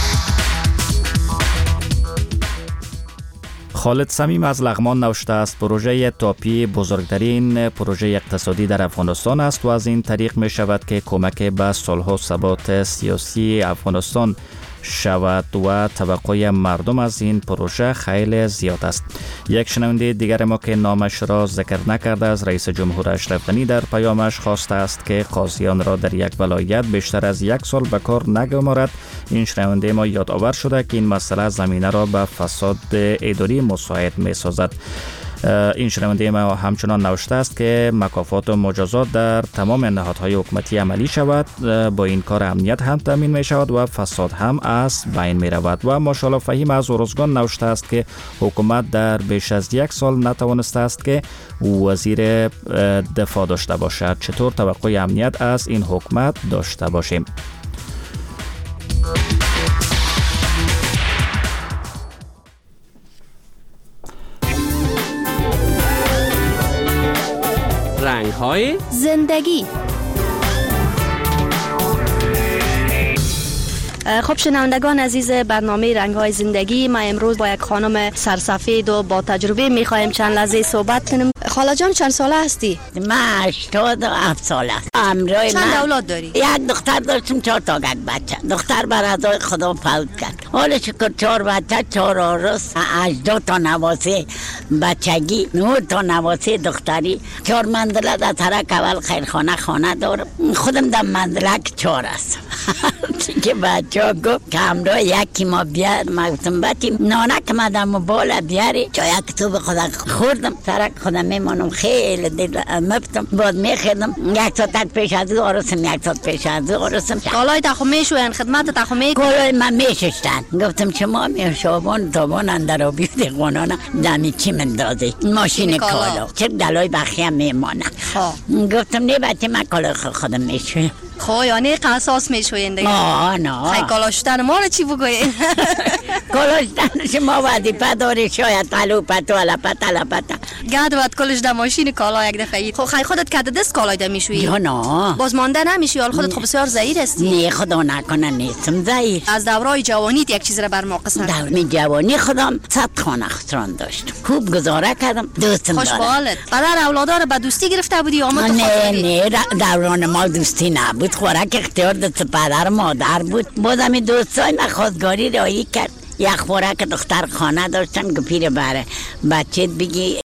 خالد صمیم از لغمان نوشته است پروژه تاپی بزرگترین پروژه اقتصادی در افغانستان است و از این طریق می شود که کمک به صلح و ثبات سیاسی افغانستان شود و توقع مردم از این پروژه خیلی زیاد است. یک شنونده دیگر ما که نامش را ذکر نکرده از رئیس جمهور اشرف غنی در پیامش خواسته است که قاضیان را در یک ولایت بیشتر از 1 سال به کار نگمارد. این شنونده ما یادآور شده که این مسئله زمینه را به فساد اداری مساعد می سازد. این شنونده ما همچنان نوشته است که مکافات و مجازات در تمام نهادهای حکومتی عملی شود. با این کار امنیت هم تامین می شود و فساد هم از بین می رود. و ماشاءالله فهیم از ارزگان نوشته است که حکومت در بیش از 1 سال نتوانسته است که وزیر دفاع داشته باشد. چطور توقع امنیت از این حکومت داشته باشیم؟ رنگ‌های زندگی. خب شنوندگان عزیز برنامه رنگ‌های زندگی، ما امروز با یک خانم سرسفید و با تجربه می‌خوایم چند لحظه صحبت کنیم. خاله جان چند ساله هستی؟ من 87 ساله هستم. چند اولاد داری؟ یک دختر داشتم 4 تا بچه. دختر بر ازای خدا فوت کرد. حالا شکر 4 بچه، 4 عروس، 80 تا نواسه بچگی، 9 تا نواسه دختری، 4 منزله در طرف اول خیرخانه دارم. خودم در منزلک 4 هستم. که بچه ها گفت که همراه یکی ما بیار، ما گفتم بچه نانک مدم و بالا بیاری چای یک تو به خدا خوردم. سرک خودم میمانم خیلی دل مفتم باید میخیردم. 1 ساعت پیش از او عروسم، 1 ساعت پیش از او عروسم. کالای تخم میشوین، خدمت تخم میکنن. کالای من میششتن. گفتم شما میشابان تابان اندر آبی دیقانانا دمی چی مندازی ماشین کالا چه دلای بخی هم میمانه. گفتم نه بچه من کالای خودم میشویم. خب یعنی قصاص میشوین دیگه؟ نه خیلی کالا شدن ما رو چی بگوین؟ کالا شدن شما وظیفه داری، شاید تلوپت و علپت گرد باید کلش در ماشین کالا یک دفعه. خب خیلی خودت کده دست کالای در میشوی؟ یا نه باز مانده نمیشی؟ حال خودت خب بسیار زهیر هستی؟ نه خدا نکنه نیستم زهیر. از دورای جوانیت یک چیز را بر ما قصه کن. دوران جوانی خودم 100 خانه خسران داشتم، خوب گزاره کردم، دوستم دارم. خوشحالت. پدر اولادا رو به دوستی گرفته بودی یا نه دوران ما دوستی نبود، خوراک اختیار دست پدر مادر بود. بازم دوستای من خواستگاری رایی کرد. یک خوراک دختر خانه داشتن که پیر بره بچه بگی